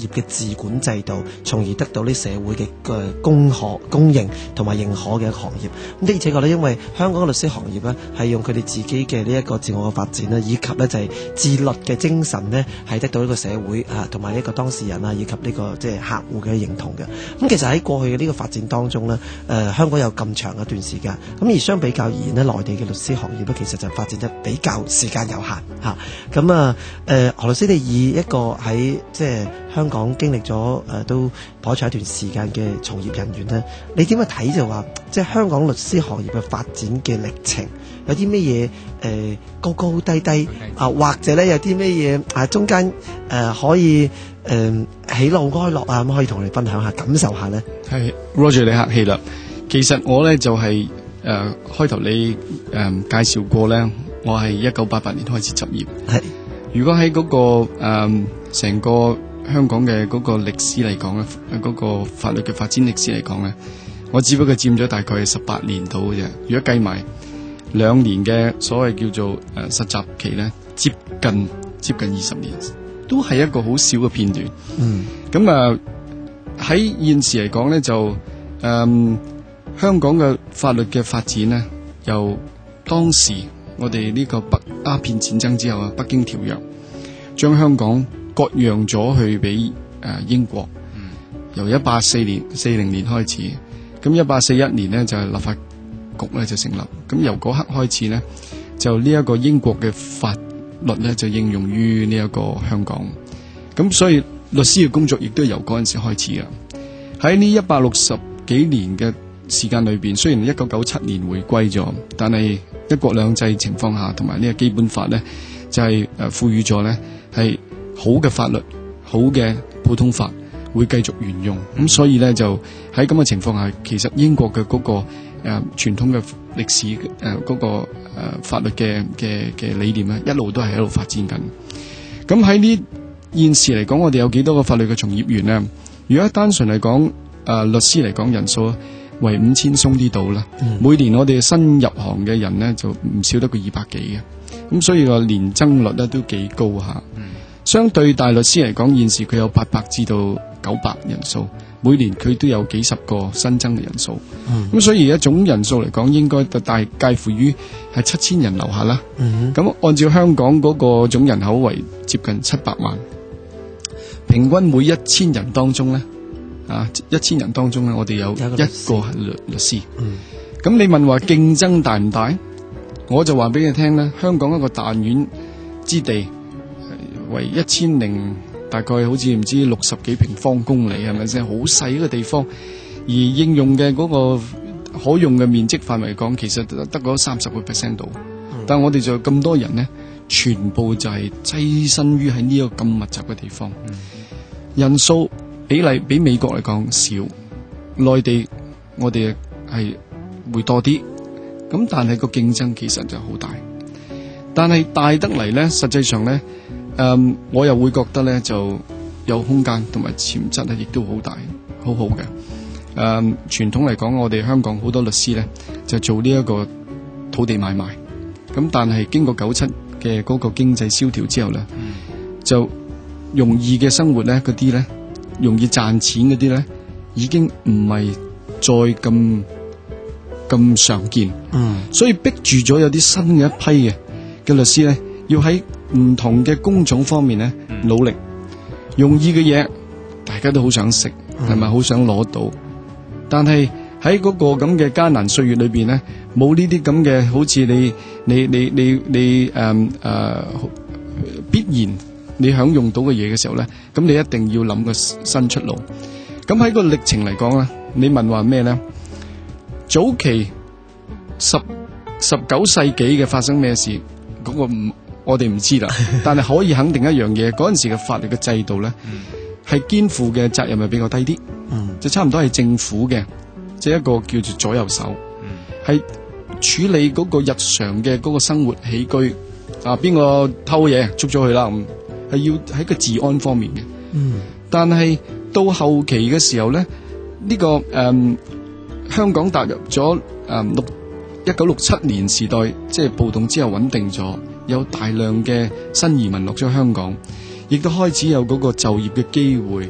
自管制度，從而得到呢社會嘅嘅公可公認同埋認可嘅一個行業。咁的而且確咧，因為香港嘅律師行業咧係用佢哋自己嘅呢一個自我嘅發展啦，以及咧就係自律嘅精神咧，係得到呢個社會啊同埋呢個當事人啊以及呢個即係客戶嘅認同嘅。咁其實喺過去嘅呢個發展當中咧，誒、呃、香港有咁長一段時間，咁而相比較而言咧，內地嘅律師行業咧其實就發展得比較時間有限嚇。咁啊誒何律師，你以一個喺即係香港經歷咗誒、呃、都頗長一段時間嘅從業人員咧，你點樣睇就話即係香港律師行業嘅發展嘅歷程，有啲咩嘢誒高高低低啊，或者咧有啲咩嘢啊中間誒、呃、可以誒、呃、喜怒哀樂啊，咁可以同我哋分享下感受下咧？ 係 Roger， 你客氣啦。其實我咧就係、是、誒、呃、開頭你誒、呃、介紹過咧，我係一九八八年開始執業。係如果喺嗰、那個誒成、呃、個香港嘅嗰個歷史嚟講咧，嗰、那個法律嘅發展歷史嚟講咧，我只不過佔咗大概係十八年到嘅啫。如果計埋兩年嘅所謂叫做誒、呃、實習期咧，接近接近二十年，都係一個好少嘅片段。嗯，咁啊喺現時嚟講咧，就誒、呃、香港嘅法律嘅發展咧，由當時我哋呢個北鴉片戰爭之後啊，北京條約將香港割讓咗去俾誒、呃、英國。嗯、由一八四年四零年開始，咁一八四一年咧就係、是、立法局咧就成立。咁由嗰刻開始咧，就呢一個英國嘅法律咧就應用於呢一個香港。咁所以律師嘅工作亦都由嗰陣時開始嘅。喺呢一百六十幾年嘅時間裏邊，雖然一九九七年回歸咗，但係一國兩制情況下，同埋呢個基本法咧，就係誒賦予咗咧係好嘅法律、好嘅普通法會繼續沿用。咁所以咧就喺咁嘅情況下，其實英國嘅嗰、那個誒傳統嘅歷史誒嗰、呃那個誒、呃、法律嘅嘅嘅理念咧，一路都係喺度發展緊。咁喺呢現時嚟講，我哋有幾多個法律嘅從業員咧？如果單純嚟講，誒、呃、律師嚟講人數為五千鬆啲度啦。嗯、每年我哋新入行嘅人咧就唔少得個二百幾嘅，咁所以個年增率咧都幾高吓。嗯、相對大律師嚟講，現時佢有八百至到九百人數，每年佢都有幾十個新增嘅人數。咁、嗯、所以而家總人數嚟講，應該大介乎於係七千人樓下啦。咁、嗯、按照香港嗰個總人口為接近七百萬，平均每一千人當中咧。啊！一千人當中咧，我哋有一個係律律師。咁、嗯、你問話競爭大唔大？我就話俾你聽咧，香港一個彈丸之地，為一千零大概好似唔知六十幾平方公里，係咪先？好細一個地方，而應用嘅嗰個可用嘅面積範圍嚟講，其實得嗰三十個 percent 度。嗯、但係我哋就咁多人咧，全部就係躋身於喺呢個咁密集嘅地方，嗯、人數。比例比美國嚟講少，內地我哋係會多啲，咁但係個競爭其實就好大，但係大得嚟咧，實際上咧，誒、嗯，我又會覺得咧就有空間同埋潛質咧，亦都好大，好好嘅。誒、嗯，傳統嚟講，我哋香港好多律師咧就做呢一個土地買賣，咁但係經過九七嘅嗰個經濟蕭條之後咧，嗯、就容易嘅生活咧嗰啲咧。容易賺錢嗰啲咧，已經唔係再咁咁常見，嗯，所以逼住咗有啲新嘅一批嘅嘅律師咧，要喺唔同嘅工種方面咧努力。容易嘅嘢，大家都好想食，係咪好想攞到？但係喺嗰個咁嘅艱難歲月裏邊咧，冇呢啲咁嘅，好似你你你你你誒誒、呃呃、必然。你享用到嘅嘢嘅時候咧，咁你一定要諗個新出路。咁喺個歷程嚟講咧，你問話咩咧？早期十十九世紀嘅發生咩事？嗰、那個唔我哋唔知啦。但係可以肯定一樣嘢，嗰陣時嘅法律嘅制度咧，係肩負嘅責任係比較低啲，嗯、就差唔多係政府嘅，即、就、係、是、一個叫做左右手，係、嗯、處理嗰個日常嘅嗰個生活起居。啊，邊個偷嘢捉咗佢啦？咁係要喺個治安方面嘅，嗯、但係到後期嘅時候咧，呢、這個誒、嗯、香港踏入咗誒六一九六七年時代，即係暴動之後穩定咗，有大量嘅新移民落咗香港，亦都開始有嗰個就業嘅機會，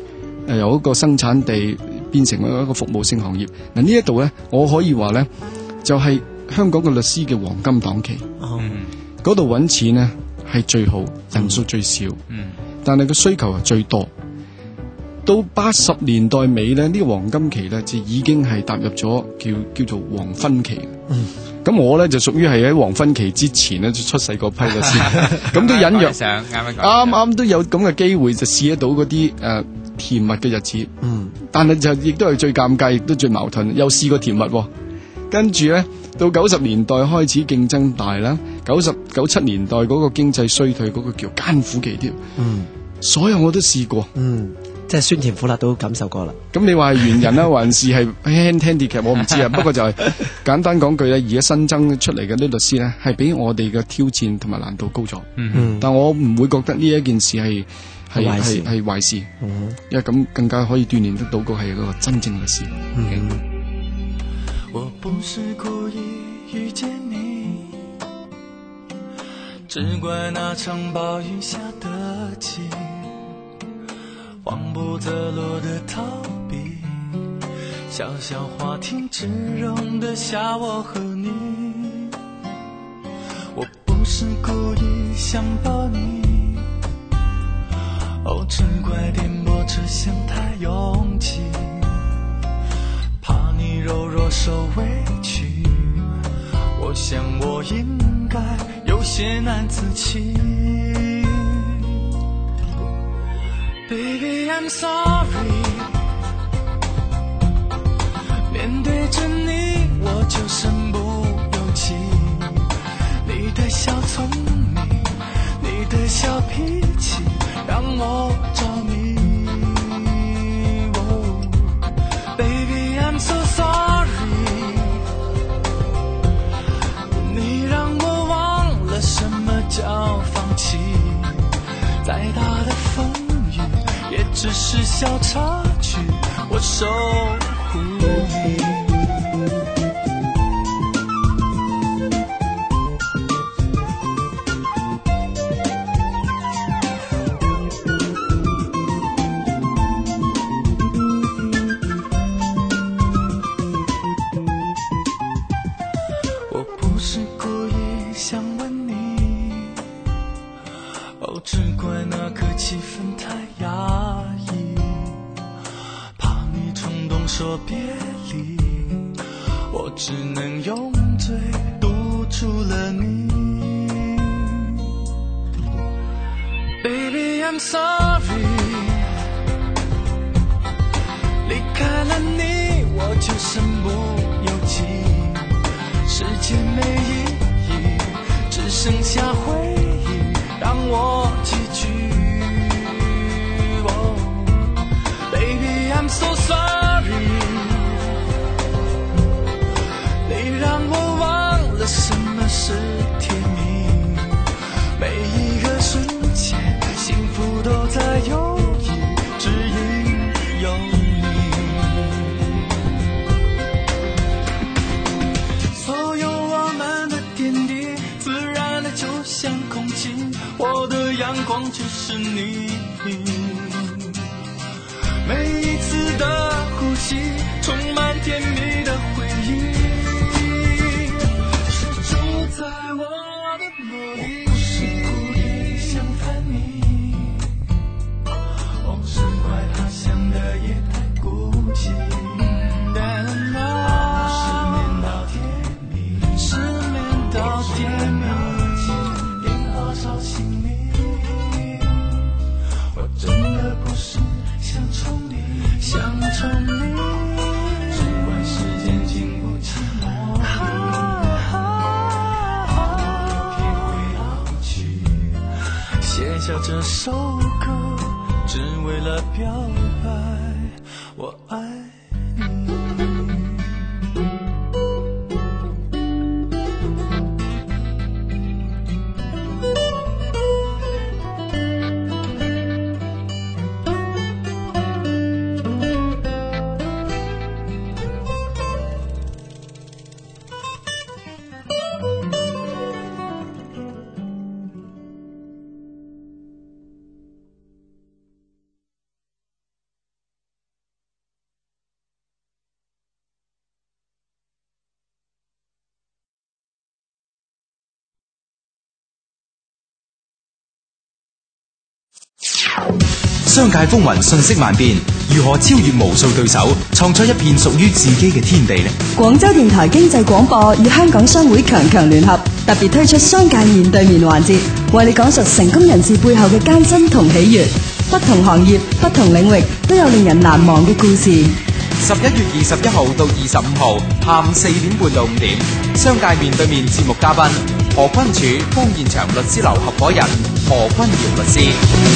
誒由一個生產地變成一個服務性行業。嗱呢一度咧，我可以話咧，就係、是、香港嘅律師嘅黃金檔期。嗰度揾錢咧係最好，人數最少，嗯、但係個需求係最多。到八十年代尾咧，呢、這個黃金期咧就已經係踏入咗叫叫做黃昏期。咁、嗯、我咧就屬於係喺黃昏期之前咧就出世嗰批律師，咁都隱約啱啱都有咁嘅機會就試得到嗰啲誒甜蜜嘅日子。嗯，但係就亦都係最尷尬，亦都最矛盾，又試過甜蜜、哦，跟住咧到九十年代開始競爭大啦，九十九七年代嗰個經濟衰退嗰個叫艱苦期添。嗯，所有我都試過。嗯。 即係酸甜苦辣都感受過啦。 咁你話係猿人啦，還是係輕輕聽粵劇，我唔知啊。不過就係簡單講句咧，而家新增出嚟嘅啲律師咧，係比我哋嘅挑戰同埋難度高咗。嗯，但我唔會覺得呢一件事係係係係壞事。嗯，因為咁更加可以鍛煉得到個係一個真正律師。嗯， 我不是故意遇見你，只怪那場暴雨下得急，慌不擇路的逃避，小小話題只容得下我和你。我不是故意想抱你，哦，只怪顛簸車廂太擁擠，怕你柔弱受委屈，我想我應該有些難自棄。Baby, I'm sorry， 面對着你我就身不由己，你的小聰明，你的小脾氣讓我着迷。oh, Baby, I'm so sorry， 你讓我忘了什麼叫放棄，再大的風也只是小插曲，我守護你。我不是故意想吻你，哦，只怪那個氣氛太壓抑，怕你衝動說別離，我只能用嘴堵住了你。 Baby, I'm sorry， 離開了你我就身不由己，時間沒意義，只剩下回憶讓我寄居。oh, Baby, I'm so sorry， 你讓我忘了什麼是甜蜜，每一個瞬間幸福都在猶豫，只因有你。所有我們的點滴自然的就像空氣，我的陽光就是你，每一次的呼吸充滿甜蜜的回憶，是住在我的夢裡。我不是故意想煩你，哦，是怪他想的也太孤寂，但那失眠到天明，失眠到天明，煙花燒醒你，我真的不是想寵你，想寵你，只怪時間經不起磨礪，有天會老去，寫下這首歌只為了表白我愛你。 商界風雲瞬息萬變，如何超越無數對手，創出一片屬於自己嘅天地呢？ 廣州電台經濟廣播與香港商會強強聯合，特別推出商界面對面環節，為你講述成功人士背後嘅艱辛同喜悅。不同行業、不同領域都有令人難忘嘅故事。 十一月二十一號到二十五號下午四點半到五點，商界面對面節目嘉賓何君柱、方現場律師樓合夥人何君堯律師。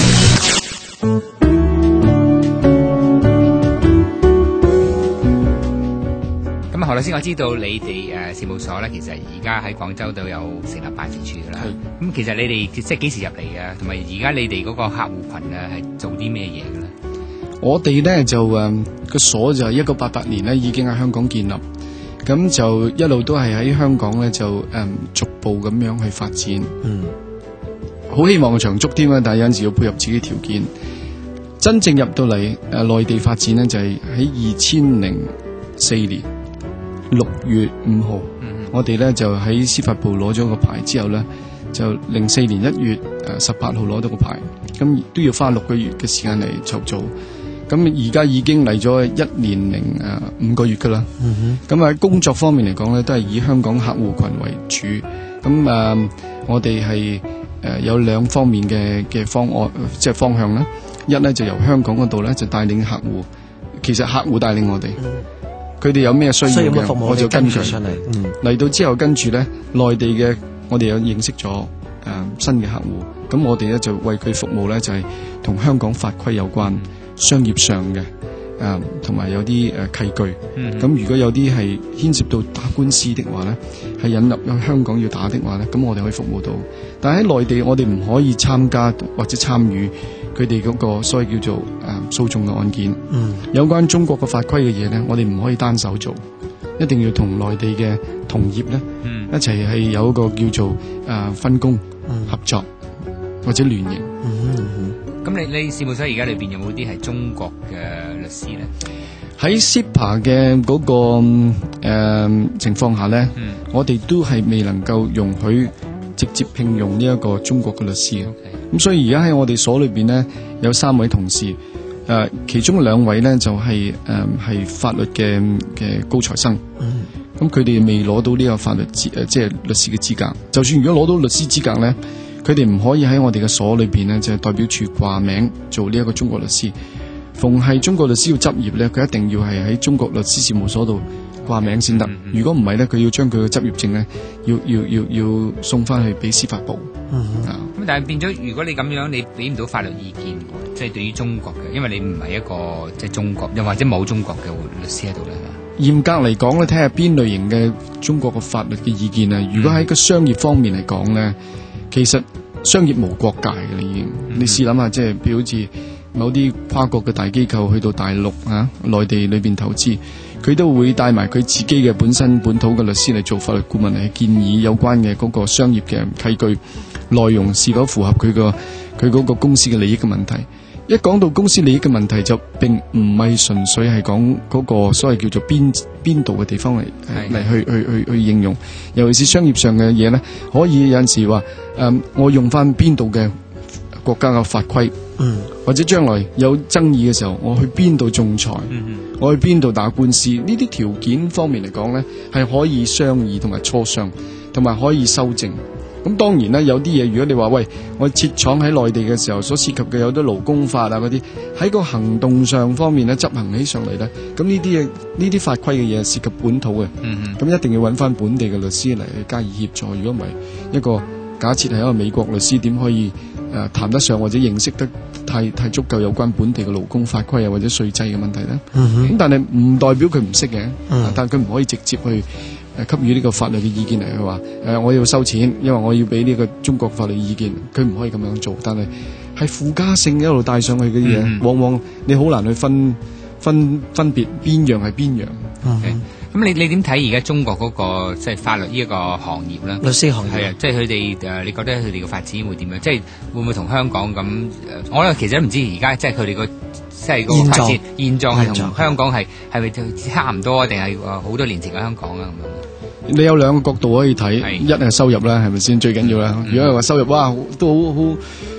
咁啊，何律師，我知道你哋誒、呃、事務所咧，其實而家喺廣州都有成立辦事處噶啦。咁其實你哋即係幾時入嚟啊？同埋而家你哋嗰個客戶群啊，係做啲咩嘢嘅咧？ 我哋咧就誒個所就係一九八八年咧已經喺香港建立，咁就一路都係喺香港咧就誒、嗯、逐步咁樣去發展。嗯，好希望長足添啊，但係有陣時要配合自己條件。真正入到嚟誒內地發展咧，就係喺二千零四年六月五號，嗯、我哋咧就喺司法部攞咗個牌之後咧，就零四年一月誒十八號攞到個牌，咁都要花六個月嘅時間嚟籌造。咁而家已經嚟咗一年零誒五個月噶啦。咁喺、嗯、工作方面嚟講咧，都係以香港客戶群為主。咁誒、呃，我哋係誒有兩方面嘅嘅方案，即係方向啦。一咧就由香港嗰度咧就帶領客戶，其實客戶帶領我哋，佢哋、嗯、有咩需要嘅，服務我就跟佢嚟。嚟、嗯、到之後跟住咧，內地嘅我哋有認識咗誒、呃、新嘅客戶，咁我哋咧就為佢服務咧，就係、是、同香港法規有關。商業上嘅誒，同、呃、埋有啲誒、呃、契據。咁、嗯、哼如果有啲係牽涉到打官司的話咧，係引入喺香港要打的話咧，咁我哋可以服務到。但係喺內地，我哋唔可以參加或者參與佢哋嗰個所謂叫做誒訴訟嘅案件。嗯、有關中國嘅法規嘅嘢咧，我哋唔可以單手做，一定要同內地嘅同業咧、嗯、一齊係有一個叫做誒、呃、分工、嗯、合作或者聯營。嗯嗯咁你你事務所而家裏邊有冇啲係中國嘅律師咧？ 喺 S I P A 嘅嗰、那個誒、呃、情況下咧，嗯、我哋都係未能夠容許直接聘用呢一個中國嘅律師嘅。咁 Okay. 所以而家喺我哋所裏邊咧，有三位同事，誒、呃、其中兩位咧就係誒係法律嘅嘅高材生。咁佢哋未攞到呢個法律資誒即係律師嘅資格。就算如果攞到律師資格咧，佢哋唔可以喺我哋嘅所裏邊咧，就係、是、代表處掛名做呢一個中國律師。逢係中國律師要執業咧，佢一定要係喺中國律師事務所度掛名先得。嗯嗯、如果唔係咧，佢要將佢嘅執業證咧，要要要要送翻去俾司法部。咁、嗯啊、 但係變咗，如果你咁樣，你俾唔到法律意見，即、就、係、是、對於中國嘅，因為你唔係一個即係、就是、中國，又或者冇中國嘅律師喺度咧。 嚴格嚟講咧，睇下邊類型嘅中國嘅法律嘅意見啊。如果喺個商業方面嚟講咧。其實商業無國界嘅啦，已經。你試諗下，即係譬如好似某啲跨國嘅大機構去到大陸啊、內地裏邊投資，佢都會帶埋佢自己嘅本身本土嘅律師嚟做法律顧問，嚟建議有關嘅嗰個商業嘅契據內容是否符合佢個佢嗰個公司嘅利益嘅問題。一講到公司利益嘅問題，就並唔係純粹係講嗰個所謂叫做邊邊度嘅地方嚟嚟的去去去去應用，尤其是商業上嘅嘢咧，可以有陣時話誒、呃，我用翻邊度嘅國家嘅法規，嗯，或者將來有爭議嘅時候，我去邊度仲裁，嗯、哼我去邊度打官司，呢啲條件方面嚟講咧，係可以商議同埋磋商，同埋可以修正。咁當然啦，有啲嘢如果你話喂，我設廠喺內地嘅時候所涉及嘅有啲勞工法啊嗰啲，喺個行動上方面咧執行起上嚟咧，咁呢啲嘢呢啲法規嘅嘢涉及本土嘅，咁、嗯、哼一定要揾翻本地嘅律師嚟去加以協助。如果唔係一個假設係一個美國律師，點可以誒、呃、談得上或者認識得太太足夠有關本地嘅勞工法規啊或者稅制嘅問題咧？咁、嗯、哼但係唔代表佢唔識嘅，嗯、但係佢唔可以直接去。誒，給予呢個法律嘅意見嚟，佢話誒，我要收錢，因為我要俾呢個中國法律意見，佢唔可以咁樣做。但係係附加性一路帶上去嘅啲嘢，嗯、往往你好難去分分分別邊樣係邊樣。 咁你你點睇而家中國嗰、那個即係、就是、法律呢一個行業咧？律師行業係啊，即係佢哋誒，你覺得佢哋嘅發展會點樣？即、就、係、是、會唔會同香港咁？我咧其實都唔知而家即係佢哋個即係個發展現狀係同香港係係咪差唔多，定係好多年前嘅香港啊咁樣？ 你有兩個角度可以睇，是一係收入啦，係咪先最緊要啦？嗯、如果係話收入，哇，都好好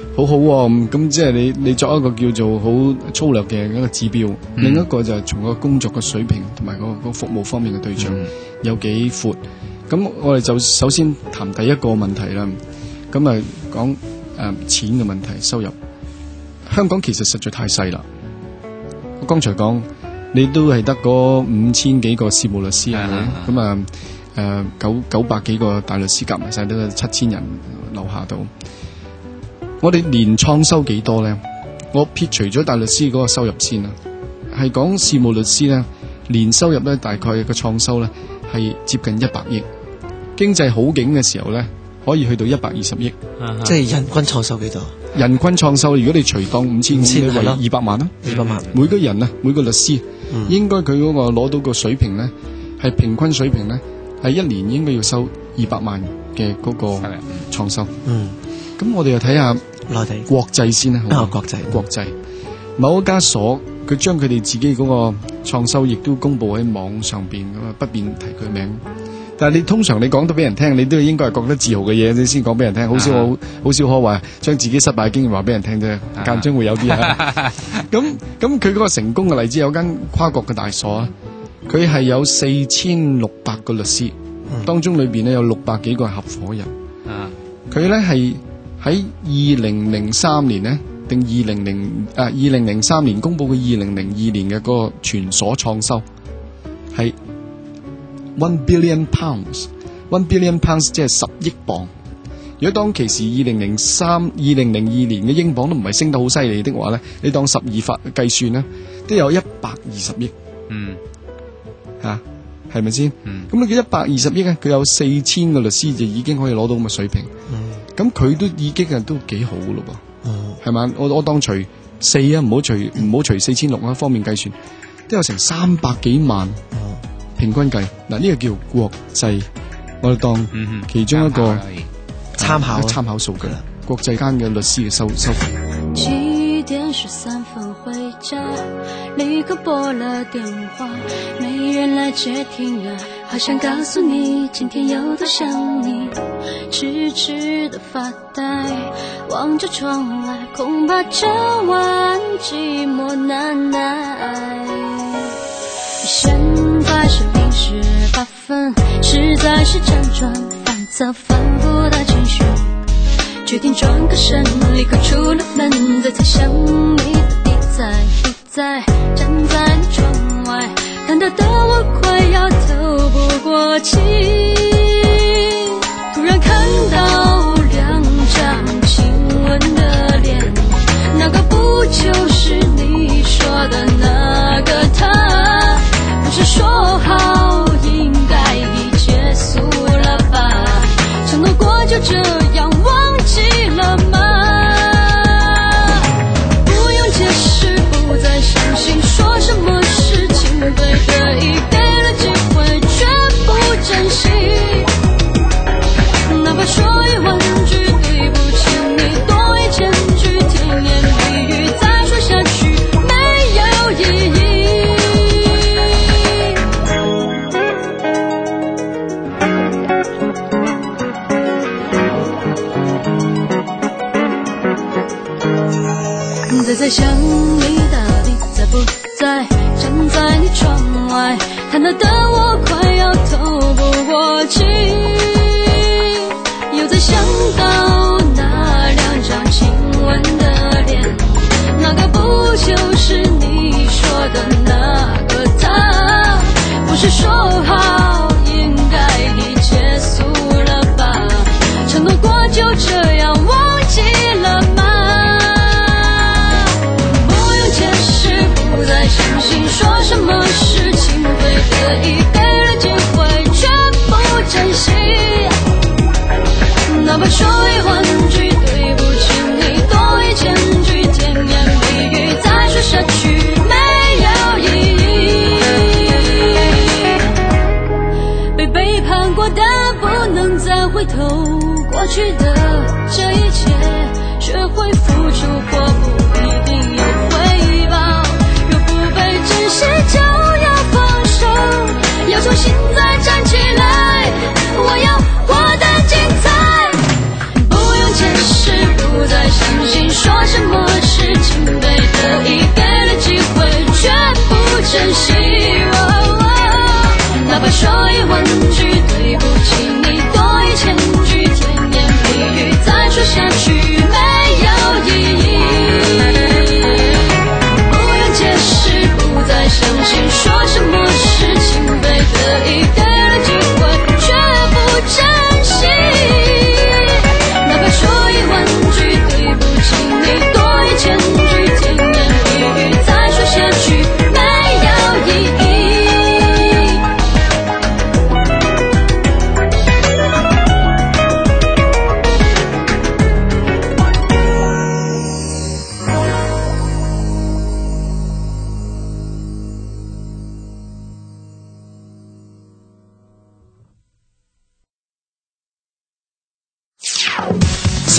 好好喎，咁即係你你作一個叫做好粗略嘅一個指標，嗯、另一個就係從個工作嘅水平同埋個個服務方面嘅對象、嗯、有幾闊。咁我哋就首先談第一個問題啦。咁啊講誒、呃、錢嘅問題，收入。香港其實實在太細啦。我剛才講你都係得嗰五千幾個事務律師係咪？咁啊誒九九百幾個大律師夾埋晒都七千人樓下度。我哋年創收幾多咧？我撇除咗大律師嗰個收入先啦，係講事務律師咧，年收入咧大概個創收咧係接近一百億。經濟好景嘅時候咧，可以去到一百二十億。 即係人均創收幾多？ 人均創收，如果你除當五千五，你為二百萬啦， 二百萬。 每個人啊，每個律師，嗯、應該佢嗰個攞到個水平咧，係平均水平咧，係一年應該要收二百萬嘅嗰個創收。嗯。咁我哋又睇下內地國際先啦， 啊國際國際某一家所佢將佢哋自己嗰個創收亦都公布喺網上邊，咁啊不便提佢名。但係你通常你講到俾人聽，你都應該係覺得自豪嘅嘢，你先講俾人聽。好少好好少可話將自己失敗嘅經驗話俾人聽啫，間中會有啲啊。咁咁佢嗰個成功嘅例子有間跨國嘅大所啊，佢係有四千六百個律師，嗯、當中裏邊咧有六百幾個係合夥人。佢咧係。喺二零零三年咧，定二零零啊二零零三年公布嘅二零零二年嘅嗰個全所創收係 one billion pounds，one billion pounds 即係十億鎊。如果當其時二零零三、二零零二年嘅英鎊都唔係升得好犀利的話咧，你當十二法計算咧，都有一百二十億。嗯，吓係咪先？嗯，咁你嘅一百二十億咧，佢有四千個律師就已經可以攞到咁嘅水平。嗯。咁佢都已經係都幾好噶咯噃，係嘛、嗯？我我當除四啊，唔好除唔好除四千六啊，方面計算都有成三百幾萬，嗯、平均計嗱呢個叫國際，我哋當其中一個參考參考數據啦。國際間嘅律師嘅收收費。 七點十三分回家，立刻撥了電話，沒人來接聽啊，好想告訴你今天有多想你，痴痴的發呆，望着窗外，恐怕這晚寂寞難耐。現在是零時八分，實在是輾轉反側反覆的情緒，決定轉個身，立刻出了門，再猜想你的地在不在，站在你窗外，看到的我快要透不過氣，突然看到兩張親吻的臉，那個不就是你說的那個他？不是說好應該已結束了吧？承諾過就這樣忘記了嗎？不用解釋，不再相信，說什麼事情對得已給了機會，卻不珍惜，哪怕說一萬句對不起你，多一千句甜言蜜語，再說下去沒有意義。再猜想你到底在不在，站在你窗外，看到的我快要透不過氣，又再想到那兩張親吻的臉，那個不就是你說的那個他？不是說好應該已結束了吧？承諾過就這樣忘記了嗎？不再相信，說什麼事情會得已給了機會，卻不珍惜，哪怕說一萬句對不起你，多一千句甜言蜜語，再說下去沒有意義。被背叛過的不能再回頭，過去的這一切，學會付出或不一定有回報，珍惜就要放手，要重新再站起來，我要活得精彩。不用解釋，不再相信，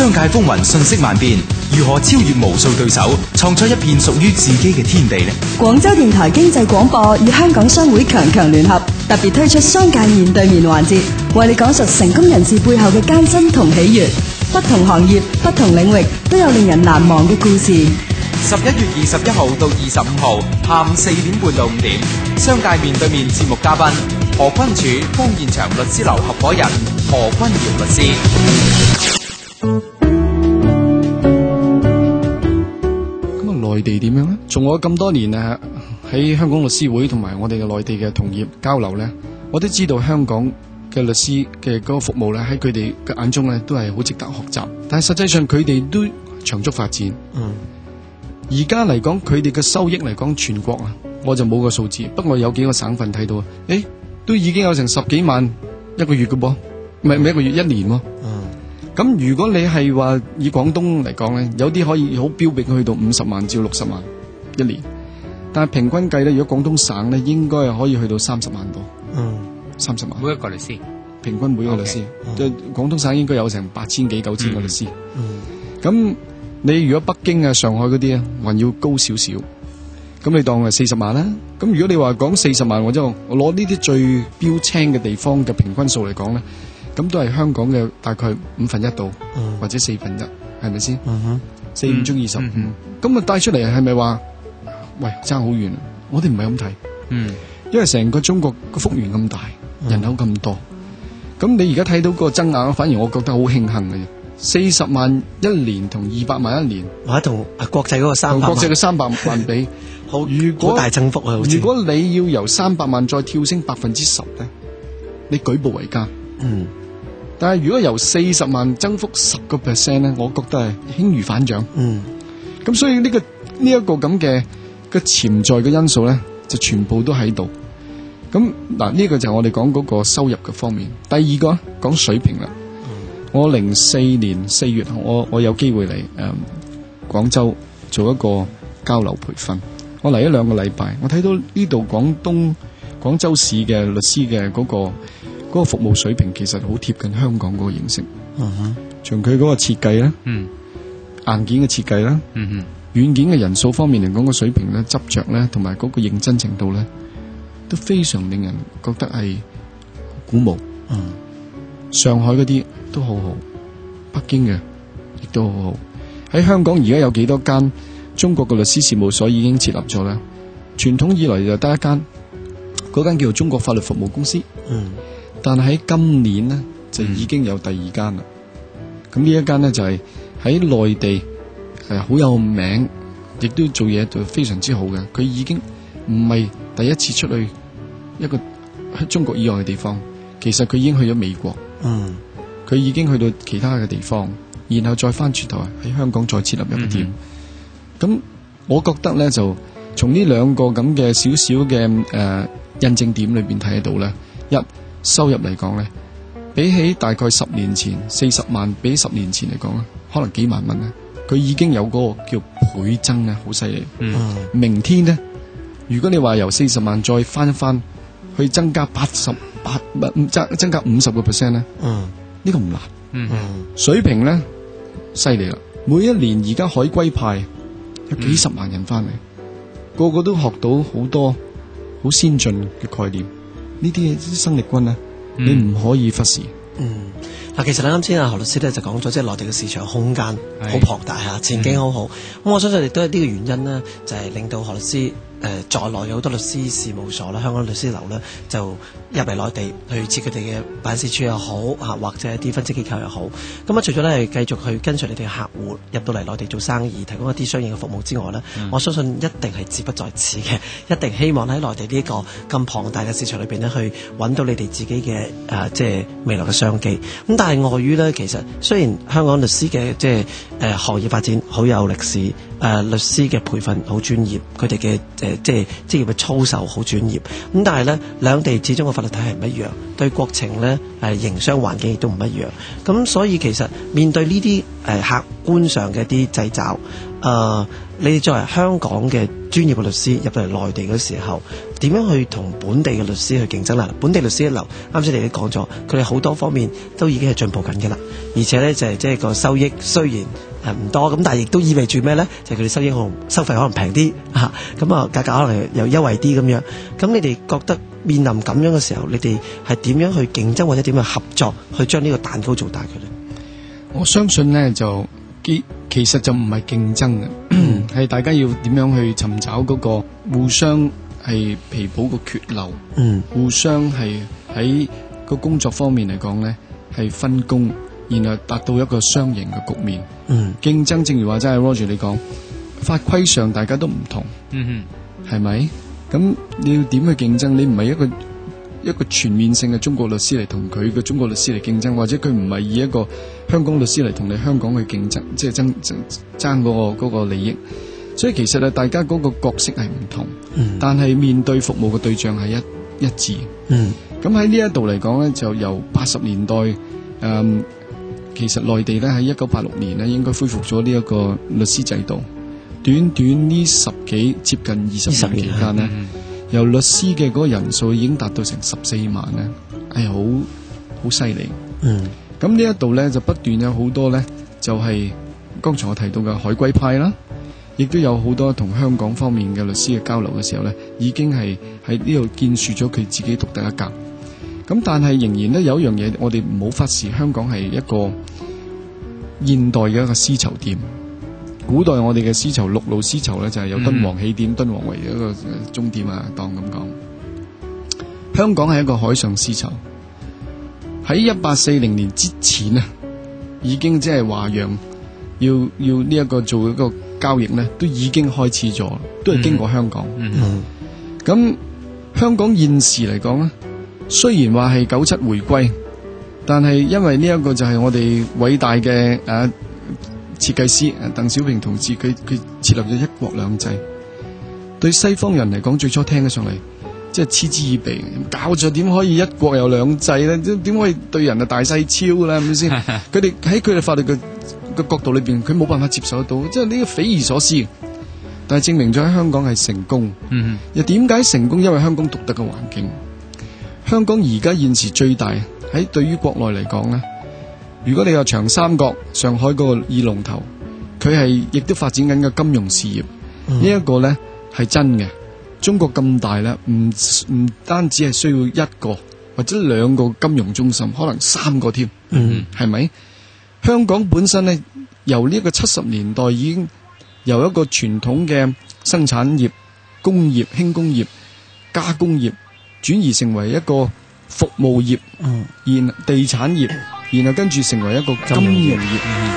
商界風雲瞬息萬變，如何超越無數對手，創出一片屬於自己嘅天地呢？ 廣州電台經濟廣播與香港商會強強聯合，特別推出商界面對面環節，為你講述成功人士背後嘅艱辛同喜悅。不同行業、不同領域都有令人難忘嘅故事。 十一月二十一號到二十五號下午四點半到五點，商界面對面節目嘉賓何君柱、方現場律師樓合夥人何君堯律師。 咁啊，內地點樣呢？從我咁多年啊喺香港律師會同埋我哋嘅內地嘅同業交流呢，我都知道香港嘅律師嘅嗰個服務咧，喺佢哋嘅眼中咧，都係好值得學習。但係實際上佢哋都長足發展。嗯，而家嚟講，佢哋嘅收益嚟講，全國啊，我就冇個數字。不過有幾個省份睇到，誒、欸，都已經有成十幾萬一個月嘅噃，唔係唔係一個月一年喎。嗯，咁如果你係話以廣東嚟講咧，有啲可以好標炳去到五十萬至六十萬一年，但係平均計咧，如果廣東省咧，應該係可以去到三十萬多。嗯。三十萬每一個律師， 平均每一個律師，即係廣東省應該有成八千幾九千個律師。咁、嗯、你如果北京啊、上海嗰啲啊，還要高少少。咁你當係四十萬啦。咁如果你話講四十萬，我就我攞呢啲最標青嘅地方嘅平均數嚟講咧，咁都係香港嘅大概五分一度、嗯，或者四分一，係咪先？四五中二十。咁啊帶出嚟係咪話，喂爭好遠？我哋唔係咁睇。嗯，因為成個中國個幅員咁大。人口咁多，咁你而家睇到個增額，反而我覺得好慶幸嘅。四十萬一年同二百萬一年， 或者同國際嗰個三百萬， 國際嘅三百萬比， 好如果好大增幅啊！好似如果你要由三百萬再跳升百分之十咧，你舉步維艱。嗯，但係如果由四十萬增幅十個 percent 咧，我覺得係輕如反掌。嗯，咁所以呢、這個呢一、這個咁嘅嘅潛在嘅因素咧，就全部都喺度。咁嗱，呢個就係我哋講嗰個收入嘅方面。第二個講水平啦、嗯。我零四年四月，我我有機會嚟誒、嗯、廣州做一個交流培訓。我嚟咗兩個禮拜，我睇到呢度廣東廣州市嘅律師嘅嗰、嗰個嗰、嗰個服務水平，其實好貼近香港嗰個形式。嗯哼，從佢嗰個設計啦，嗯，硬件嘅設計啦，嗯哼，軟件嘅人數方面嚟講個水平咧、執着咧，同埋嗰個認真程度咧，都非常令人覺得係鼓舞。嗯，上海嗰啲都好好，北京嘅亦都好好。喺香港而家有幾多間中國嘅律師事務所已經設立咗咧？傳統以來就得一間，嗰間叫做中國法律服務公司。嗯，但係喺今年呢，就已經有第二間啦。咁、嗯、呢一間呢，就係喺內地係好有名，亦都做嘢就非常之好嘅。佢已經唔係第一次出去一個喺中國以外嘅地方，其實佢已經去咗美國。嗯，佢已經去到其他嘅地方，然後再翻轉頭喺香港再設立一個店。咁、嗯、我覺得咧，就從呢兩個咁嘅少少嘅誒印證點裏邊睇得到咧，一收入嚟講咧，比起大概十年前四十萬，比十年前嚟講咧，可能幾萬蚊咧，佢已經有嗰個叫倍增啊，好犀利。嗯，明天咧，如果你話由四十萬再翻一翻，去增加八十八增增加五十個 percent 咧，嗯，呢個唔難。嗯，水平咧犀利啦，每一年而家海歸派有幾十萬人翻嚟、嗯，個個都學到好多好先進嘅概念，呢啲生力軍咧、嗯，你唔可以忽視。 嗯，嗱，其實咧啱先阿何律師咧就講咗，即係內地嘅市場空間好龐大嚇，前景好好。咁、嗯、我相信亦都係呢個原因呢，就係、是、令到何律師。誒、呃，在內有好多律師事務所啦，香港律師樓咧就入嚟內地去設佢哋嘅辦事處又好嚇，或者一啲分析機構又好。咁啊，除咗咧繼續去跟隨你哋嘅客戶入到嚟內地做生意，提供一啲相應嘅服務之外咧、嗯，我相信一定係志不在此嘅，一定希望喺內地呢個咁龐大嘅市場裏邊咧，去揾到你哋自己嘅誒、呃，即係未來嘅商機。咁但係礙於咧，其實雖然香港律師嘅即係誒、呃、行業發展好有歷史，誒、呃、律師嘅培訓好專業，佢哋嘅誒。即係職業嘅操守好專業，咁但係咧兩地始終嘅法律體系唔一樣，對國情咧誒營商環境亦都唔一樣，咁所以其實面對呢啲誒客觀上嘅啲掣肘，誒、呃、你作為香港嘅專業嘅律師入到嚟內地嘅時候， 點樣去同本地嘅律師去競爭啦？本地律師一流，啱先你都講咗，佢哋好多方面都已經係進步緊嘅啦，而且咧就係即係個收益雖然誒唔多，咁但係亦都意味住咩咧？就係佢哋收益可能收費可能平啲嚇，咁啊價格可能又優惠啲咁樣。咁你哋覺得面臨咁樣嘅時候，你哋係點樣去競爭或者點樣合作去將呢個蛋糕做大佢咧？ 我相信咧就其其實就唔係競爭嘅，係大家要點樣去尋找嗰個互相係彌補個缺漏， 嗯， 互相係喺個工作方面嚟講咧係分工，然後達到一個雙贏嘅局面。 嗯， 競爭正如話齋 Roger 你講，法規上大家都唔同， 嗯哼，係咪？咁你要點去競爭？你唔係一個一個全面性嘅中國律師嚟同佢嘅中國律師嚟競爭，或者佢唔係以一個香港律師嚟同你香港去競爭，即係爭爭爭嗰個嗰個利益。所以其實咧，大家嗰個角色係唔同，嗯、但係面對服務嘅對象係一一致。嗯，咁喺呢一度嚟講咧，就由八十年代，誒、嗯，其實內地咧喺一九八六年咧應該恢復咗呢一個律師制度。短短呢十幾接近二十年期間咧，由律師嘅嗰個人數已經達到成十四萬咧，係好好犀利。嗯，咁呢一度咧就不斷有好多咧，就係、是、剛才我提到嘅海歸派啦。亦都有好多同香港方面嘅律師嘅交流嘅時候咧，已經係喺呢度建樹咗佢自己獨特一格。咁但係仍然咧有一樣嘢，我哋唔好忽視，香港係一個現代嘅一個絲綢店。古代我哋嘅絲綢陸路絲綢咧就係有敦煌起點，敦煌為一個終點啊，當咁講。香港係一個海上絲綢，喺一八四零年之前啊，已經即係華洋要要呢一個做一個交易咧，都已經開始咗，都係經過香港。咁、嗯嗯、香港現時嚟講咧，雖然話係九七回歸，但係因為呢一個就係我哋偉大嘅誒設計師鄧小平同志，佢佢設立咗一國兩制。對西方人嚟講，最初聽得上嚟即係嗤之以鼻，搞咗點可以一國有兩制咧？點可以對人啊大細超咧？係咪先？佢哋喺佢哋法律嘅個角度裏邊，佢冇辦法接受得到，即係呢個匪夷所思。但係證明咗喺香港係成功。嗯，又點解成功？因為香港獨特嘅環境。香港而家現時最大喺對於國內嚟講咧，如果你話長三角、上海嗰個二龍頭，佢係亦都發展緊嘅金融事業。嗯、這個、呢一個咧係真嘅。中國咁大咧，唔唔單止係需要一個或者兩個金融中心，可能三個添。嗯，係咪？香港本身咧，由呢個七十年代已經由一個傳統嘅生產業、工業、輕工業、加工業，轉移成為一個服務業，嗯，然地產業，然後跟住成為一個金融業。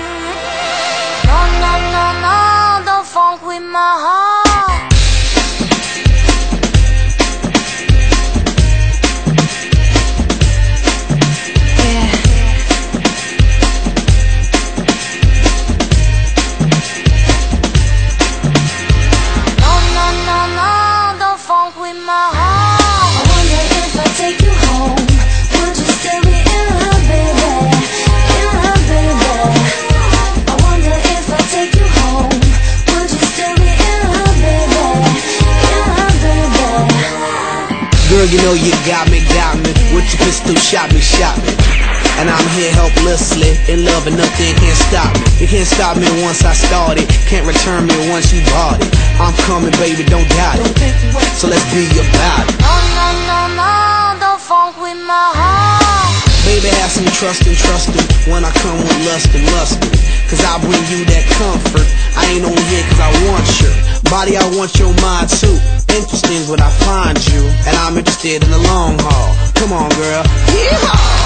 Girl, you know you got me, got me. With your pistol, shot me, shot me. And I'm here helplessly, in love and nothing can't stop me. You can't stop me once I started, can't return me once you bought it. I'm coming, baby, don't doubt it. So let's be about it. No, no, no, no, don't funk with my heart. Baby, have some trust and trust me when I come with lust and lustin'. Cause I bring you that comfort. I ain't only here cause I want your body, I want your mind too. Interesting is what I find you, and I'm interested in the long haul. Come on, girl. Yeehaw!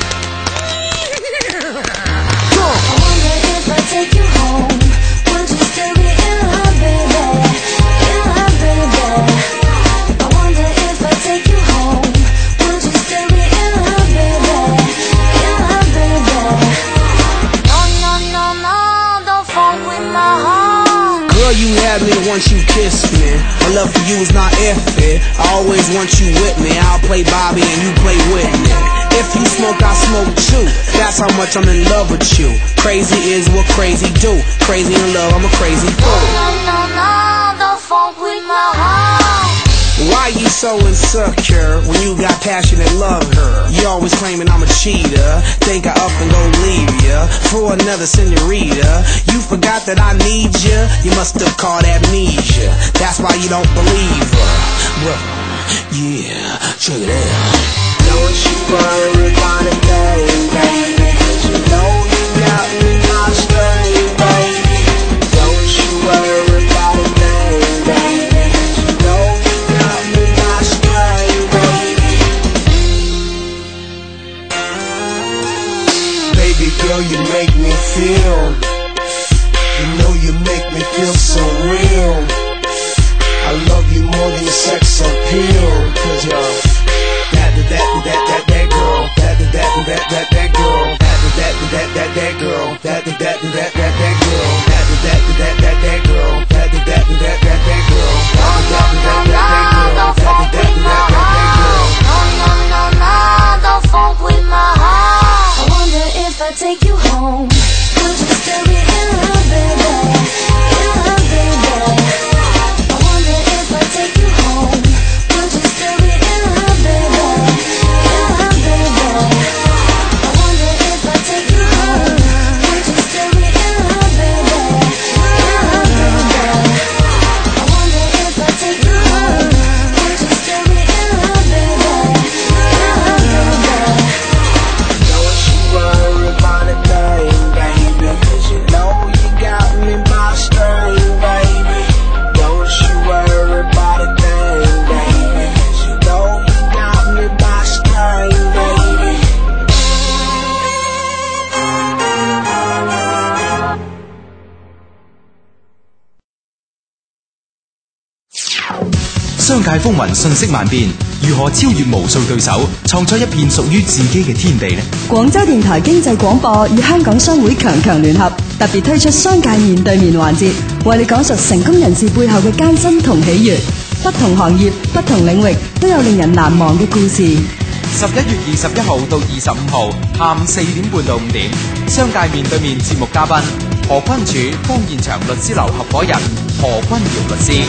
Come on. I wonder if I take you home, would you still be in love, baby? In love, baby. I wonder if I take you home, would you still be in love, baby? In love, baby. No, no, no, no, don't funk with my heart. Girl, you had me once you kissed me. My love for you is not iffy. I always want you with me. I'll play Bobby and you play Whitney. If you smoke, I smoke too. That's how much I'm in love with you. Crazy is what crazy do. Crazy in love, I'm a crazy fool. No, no, no, don't funk with my heart. Why you so insecure when you got passion and love her? You always claiming I'm a cheater. Think I up and go leave ya for another senorita. You forgot that I need ya. You must have caught amnesia. That's why you don't believe her. Well, yeah, check it out. Don't you worry about a thing, baby, 'cause you know you got me my string, baby. Don't you worry about a thing, baby, 'cause you know you got me my string, baby. Baby girl, you make me feel. You know you make me feel so real. I love you more than your sex appeal. 'Cause you're that that that that that that girl, that that that that that that girl, that that that that that girl, that that that that that that girl, that that that that that girl, that that that that that that girl, that that that that that girl, that that that that that girl. No, no, no, no, don't funk with my heart. I wonder if I take you home, would you still be in love, baby? In love, baby. I wonder if I take you home, would you still be in love, baby? In love, baby. I wonder if I take you home, would you still be in love, baby? In love, baby. I wonder if I take you home, would you still be in love, baby? In love, baby. Don't you worry about a thing, baby, 'cause you know you got me by string, baby. Don't you worry about a thing, baby, 'cause you know you got me by string, baby. 商界風雲瞬息萬變，如何超越無數對手，創出一片屬於自己嘅天地呢？ 廣州電台經濟廣播與香港商會強強聯合，特別推出商界面對面環節，為你講述成功人士背後嘅艱辛同喜悅。不同行業、不同領域都有令人難忘嘅故事。 十一月二十一號到二十五號下午四點半到五點，商界面對面節目嘉賓何坤柱、方現場律師樓合夥人何君堯律師。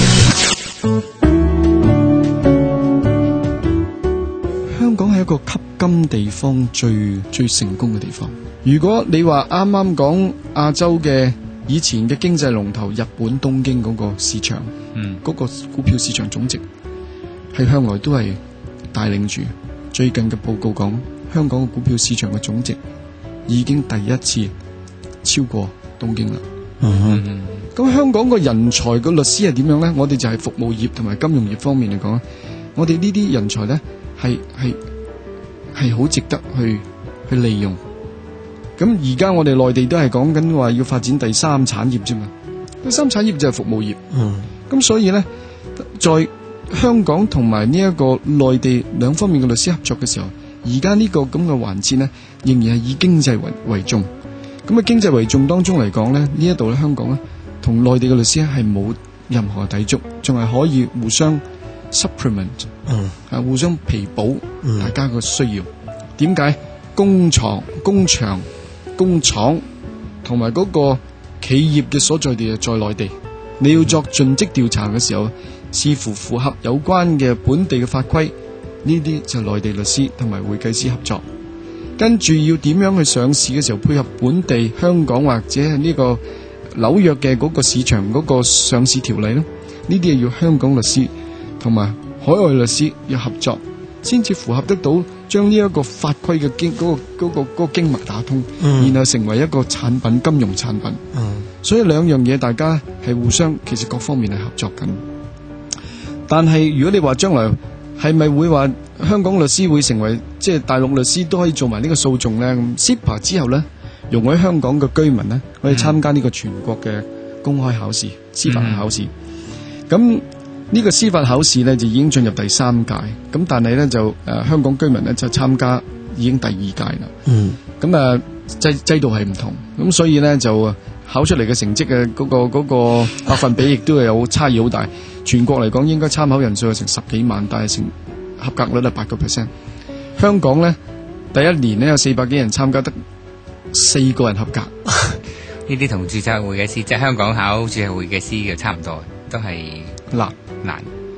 香港係一個吸金地方最最成功嘅地方。如果你話啱啱講亞洲嘅以前嘅經濟龍頭日本東京嗰個市場，嗯，嗰個股票市場總值係向來都係帶領住。最近嘅報告講，香港嘅股票市場嘅總值已經第一次超過東京啦。嗯，咁香港個人才個律師係點樣咧？我哋就係服務業同埋金融業方面嚟講，我哋呢啲人才咧係係係好值得去去利用。咁而家我哋內地都係講緊話要發展第三產業啫嘛，第三產業就係服務業。嗯，咁所以咧，在香港同埋呢一個內地兩方面嘅律師合作嘅時候，而家呢個咁嘅環節咧，仍然係以經濟為為重。咁啊，經濟為重當中嚟講咧，呢一度咧香港咧同內地嘅律師係冇任何抵觸，仲係可以互相 supplement， 嗯，啊互相彌補大家嘅需要。點解工廠、工場、工廠同埋嗰個企業嘅所在地係在內地？你要作盡職調查嘅時候，視乎符合有關嘅本地嘅法規，呢啲就係內地律師同埋會計師合作。跟住要點樣去上市嘅時候，配合本地香港或者係呢個紐約嘅嗰個市場嗰個上市條例呢，呢啲係要香港律師同埋海外律師要合作，先至符合得到將呢一個法規嘅經嗰個嗰個嗰個經脈打通，嗯，然後成為一個產品金融產品。嗯，所以兩樣嘢大家係互相其實各方面係合作緊。但係如果你話將來係咪會話香港律師會成為即係大陸律師都可以做埋呢個訴訟咧？咁 C E P A 之後咧，容許香港嘅居民咧可以參加呢個全國嘅公開考試、嗯、司法考試。咁呢、嗯、個司法考試咧就已經進入第三屆，咁但係咧就誒、呃、香港居民咧就參加已經第二屆啦。嗯，咁啊制制度係唔同，咁所以咧就考出嚟嘅成績嘅嗰、嗰個嗰、嗰個百分比亦都係有差異好大。全國嚟講應該參考人數係成十幾萬，但係成合格率係八個 percent。香港咧第一年咧有四百幾人參加，得四個人合格。 呢啲同註冊會計師即係香港考註冊會計師嘅差唔多，都係難難。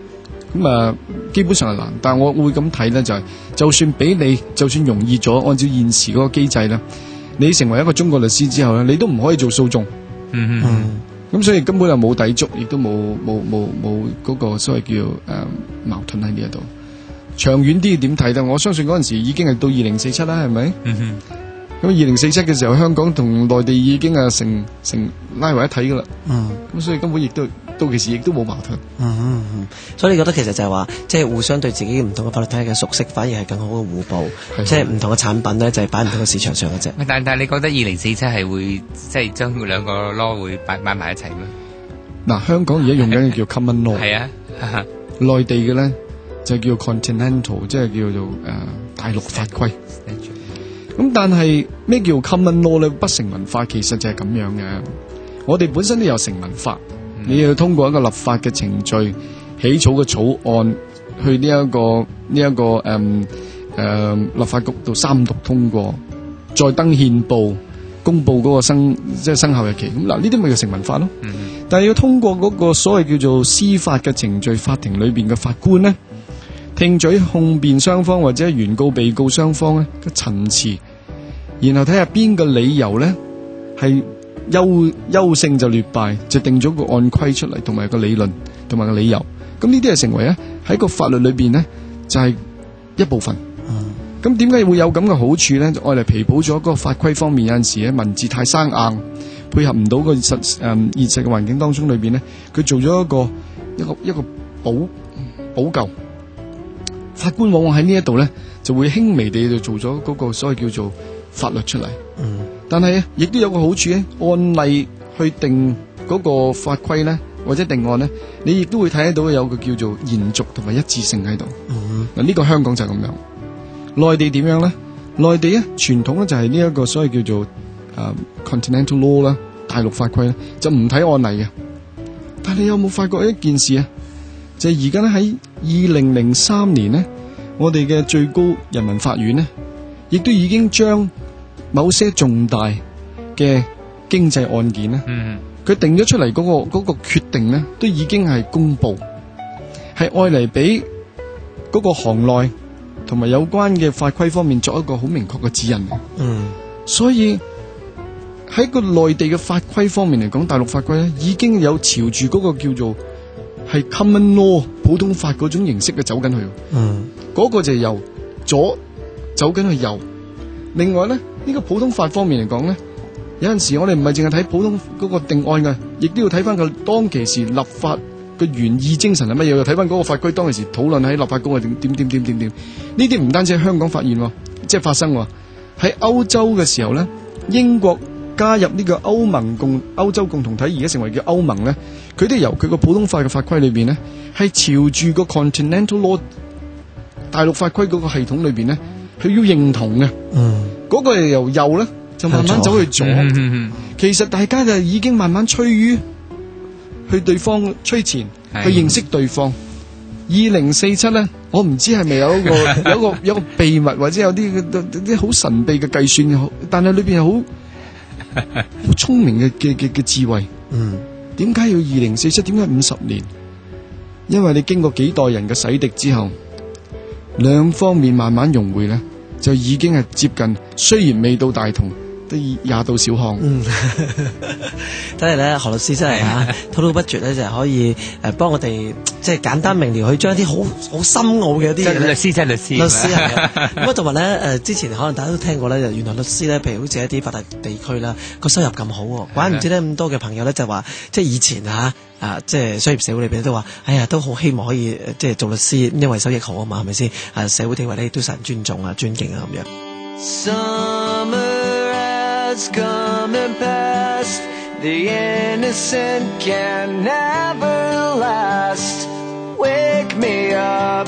咁啊，基本上係難，但係我會咁睇咧，就係、是、就算俾你，就算容易咗，按照現時嗰個機制咧，你成為一個中國律師之後咧，你都唔可以做訴訟。 嗯嗯。 咁所以根本就冇抵觸，亦都冇冇冇冇嗰個所謂叫誒、呃、矛盾喺呢一度。長遠啲點睇咧？我相信嗰陣時已經係到二零四七啦，係咪？嗯哼。咁二零四七嘅時候，香港同內地已經係成成拉為一體噶啦。嗯。咁所以根本亦都到其時亦都冇矛盾。 嗯嗯嗯。所以你覺得其實就係話，即係互相對自己唔同嘅法律體系嘅熟悉，反而係更好嘅互補。即係唔同嘅產品咧，就係擺唔同嘅市場上嘅啫。 但但係你覺得二零四七係會即係將兩個 law 會擺擺埋一齊咩？ 嗱，香港而家用緊嘅叫 common law。 係啊。 內地嘅咧就叫 continental， 即係叫做誒、呃、大陸法規。咁但係咩叫 common law 咧？不成文法其實就係咁樣嘅。我哋本身都有成文法，嗯、你要通過一個立法嘅程序，起草嘅草案，去呢、這、一個呢一、這個誒誒、嗯呃、立法局度三讀通過，再登憲報，公佈嗰個生即係生效日期。咁嗱，呢啲咪叫成文法咯。嗯、但係要通過嗰個所謂叫做司法嘅程序，法庭裏邊嘅法官咧，聽取控辯雙方或者原告被告雙方咧嘅陳詞。然後睇下邊個理由咧係優優勝就劣敗，就定咗個案規出嚟，同埋個理論同埋個理由。咁呢啲係成為咧喺個法律裏邊咧就係、是、一部分。咁點解會有咁嘅好處咧？就愛嚟彌補咗嗰個法規方面有陣時咧文字太生硬，配合唔到個實誒現實嘅環境當中裏邊咧，佢做咗一個一個一個補補救。法官往往喺呢一度咧就會輕微地就做咗嗰個所謂叫做法律出嚟，嗯、但係亦都有個好處咧，案例去定嗰個法規咧，或者定案咧，你亦都會睇得到有個叫做延續同埋一致性喺度。嗱、嗯，呢個香港就係咁樣。內地點樣咧？內地咧傳統咧就係呢一個所謂叫做誒、uh, continental law 啦，大陸法規咧就唔睇案例嘅。但係你有冇發覺一件事啊？就係而家咧喺二零零三年咧，我哋嘅最高人民法院咧，亦都已經將某些重大嘅經濟案件咧，佢、嗯、定咗出嚟嗰、嗰個嗰、嗰個決定咧，都已經係公布，係愛嚟俾嗰個行內同埋有關嘅法規方面作一個好明確嘅指引嘅。嗯，所以喺個內地嘅法規方面嚟講，大陸法規咧已經有朝住嗰個叫做係 common law 普通法嗰種形式嘅走緊去。嗯，嗰個就係由左走緊去右。另外咧，呢、這個普通法方面嚟講咧，有陣時我哋唔係淨係睇普通嗰個定案嘅，亦都要睇翻佢當其時立法嘅原意精神係乜嘢，又睇翻嗰個法規當其時討論喺立法局係點點點點點點。呢啲唔單止喺香港發現，即係發生喺歐洲嘅時候咧，英國加入呢個歐盟共歐洲共同體，而家成為叫歐盟咧，佢都由佢個普通法嘅法規裏邊咧，係朝住個 continental law 大陸法規嗰個系統裏邊咧。佢要認同嘅，嗯，嗰個由右咧就慢慢走去左，嗯、其實大家就已經慢慢趨於去對方趨前，去認識對方。二零四七咧，我唔知係咪有一個有一個有一個秘密，或者有啲啲好神秘嘅計算，但係裏邊係好好聰明嘅嘅嘅嘅智慧。嗯，點解要二零四七？點解五十年？因為你經過幾代人嘅洗滌之後。兩方面慢慢融匯咧，就已經係接近，雖然未到大同，都廿到小康。嗯， 睇嚟咧，何律師真係嚇滔滔不絕咧，就係可以誒幫我哋即係簡單明了去將一啲好好深奧嘅一啲律師即係律師，律師係咁啊，同埋咧誒之前可能大家都聽過咧，原來律師咧，譬如好似一啲發達地區啦，個收入咁好喎，怪唔知咧咁多嘅朋友咧就話，即係以前嚇。啊，即係商業社會裏邊都話，哎呀，都好希望可以即係做律師，因為收益好啊嘛，係咪先？啊，社會地位咧都受人尊重啊、尊敬啊咁樣。Summer has come and passed, the innocent can never last. Wake me up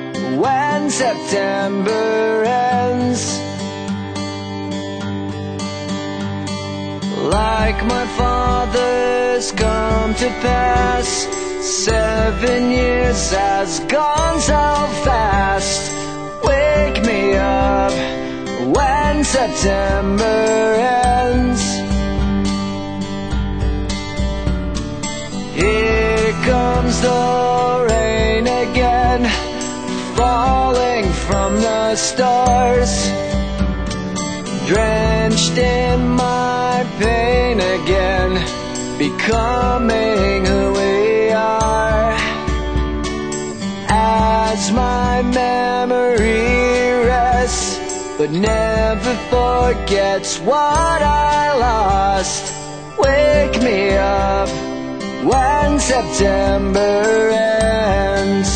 when September ends.Like my father's come to pass, seven years has gone so fast. Wake me up when September ends. Here comes the rain again. stars, drenched in my pain again, becoming who we are. As my memory rests, but never forgets what I lost, wake me up when September ends.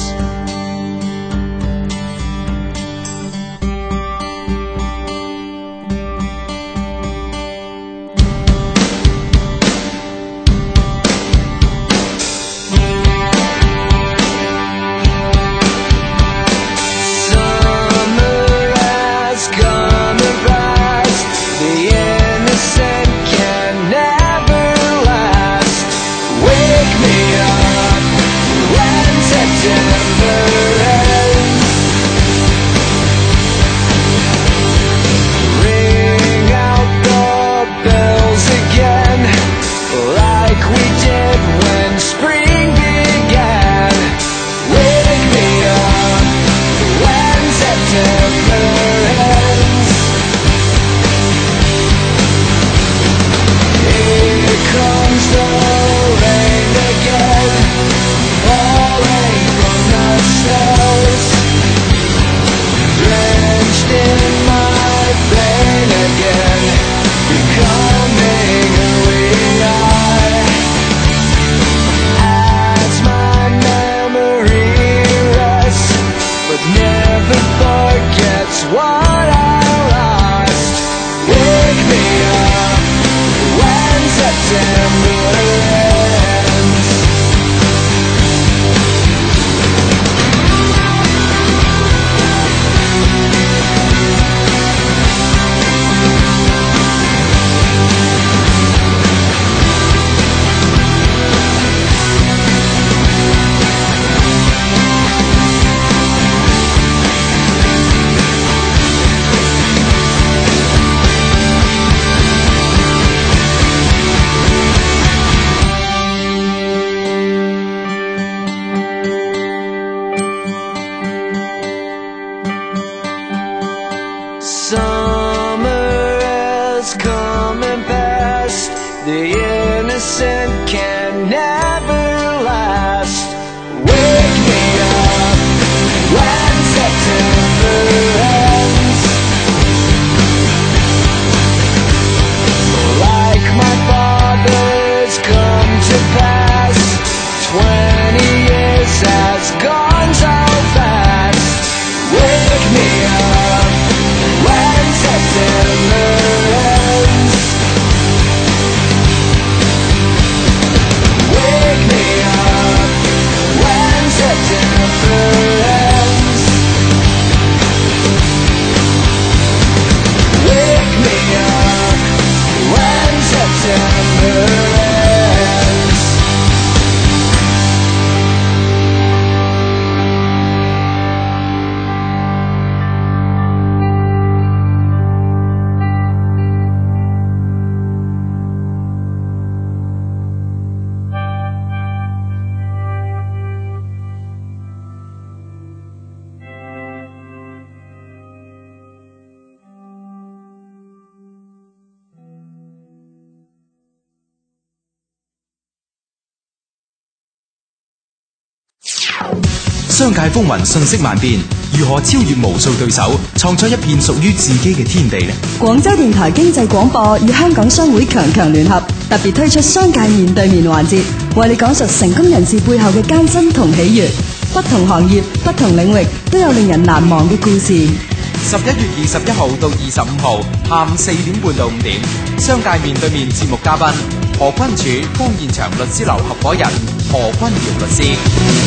商界風雲瞬息萬變，如何超越無數對手，創出一片屬於自己嘅天地呢？ 廣州電台經濟廣播與香港商會強強聯合，特別推出商界面對面環節，為你講述成功人士背後嘅艱辛同喜悅。不同行業、不同領域都有令人難忘嘅故事。 十一月二十一號到二十五號下午四點半到五點，商界面對面節目嘉賓何君柱、方現場律師樓合夥人何君堯律師。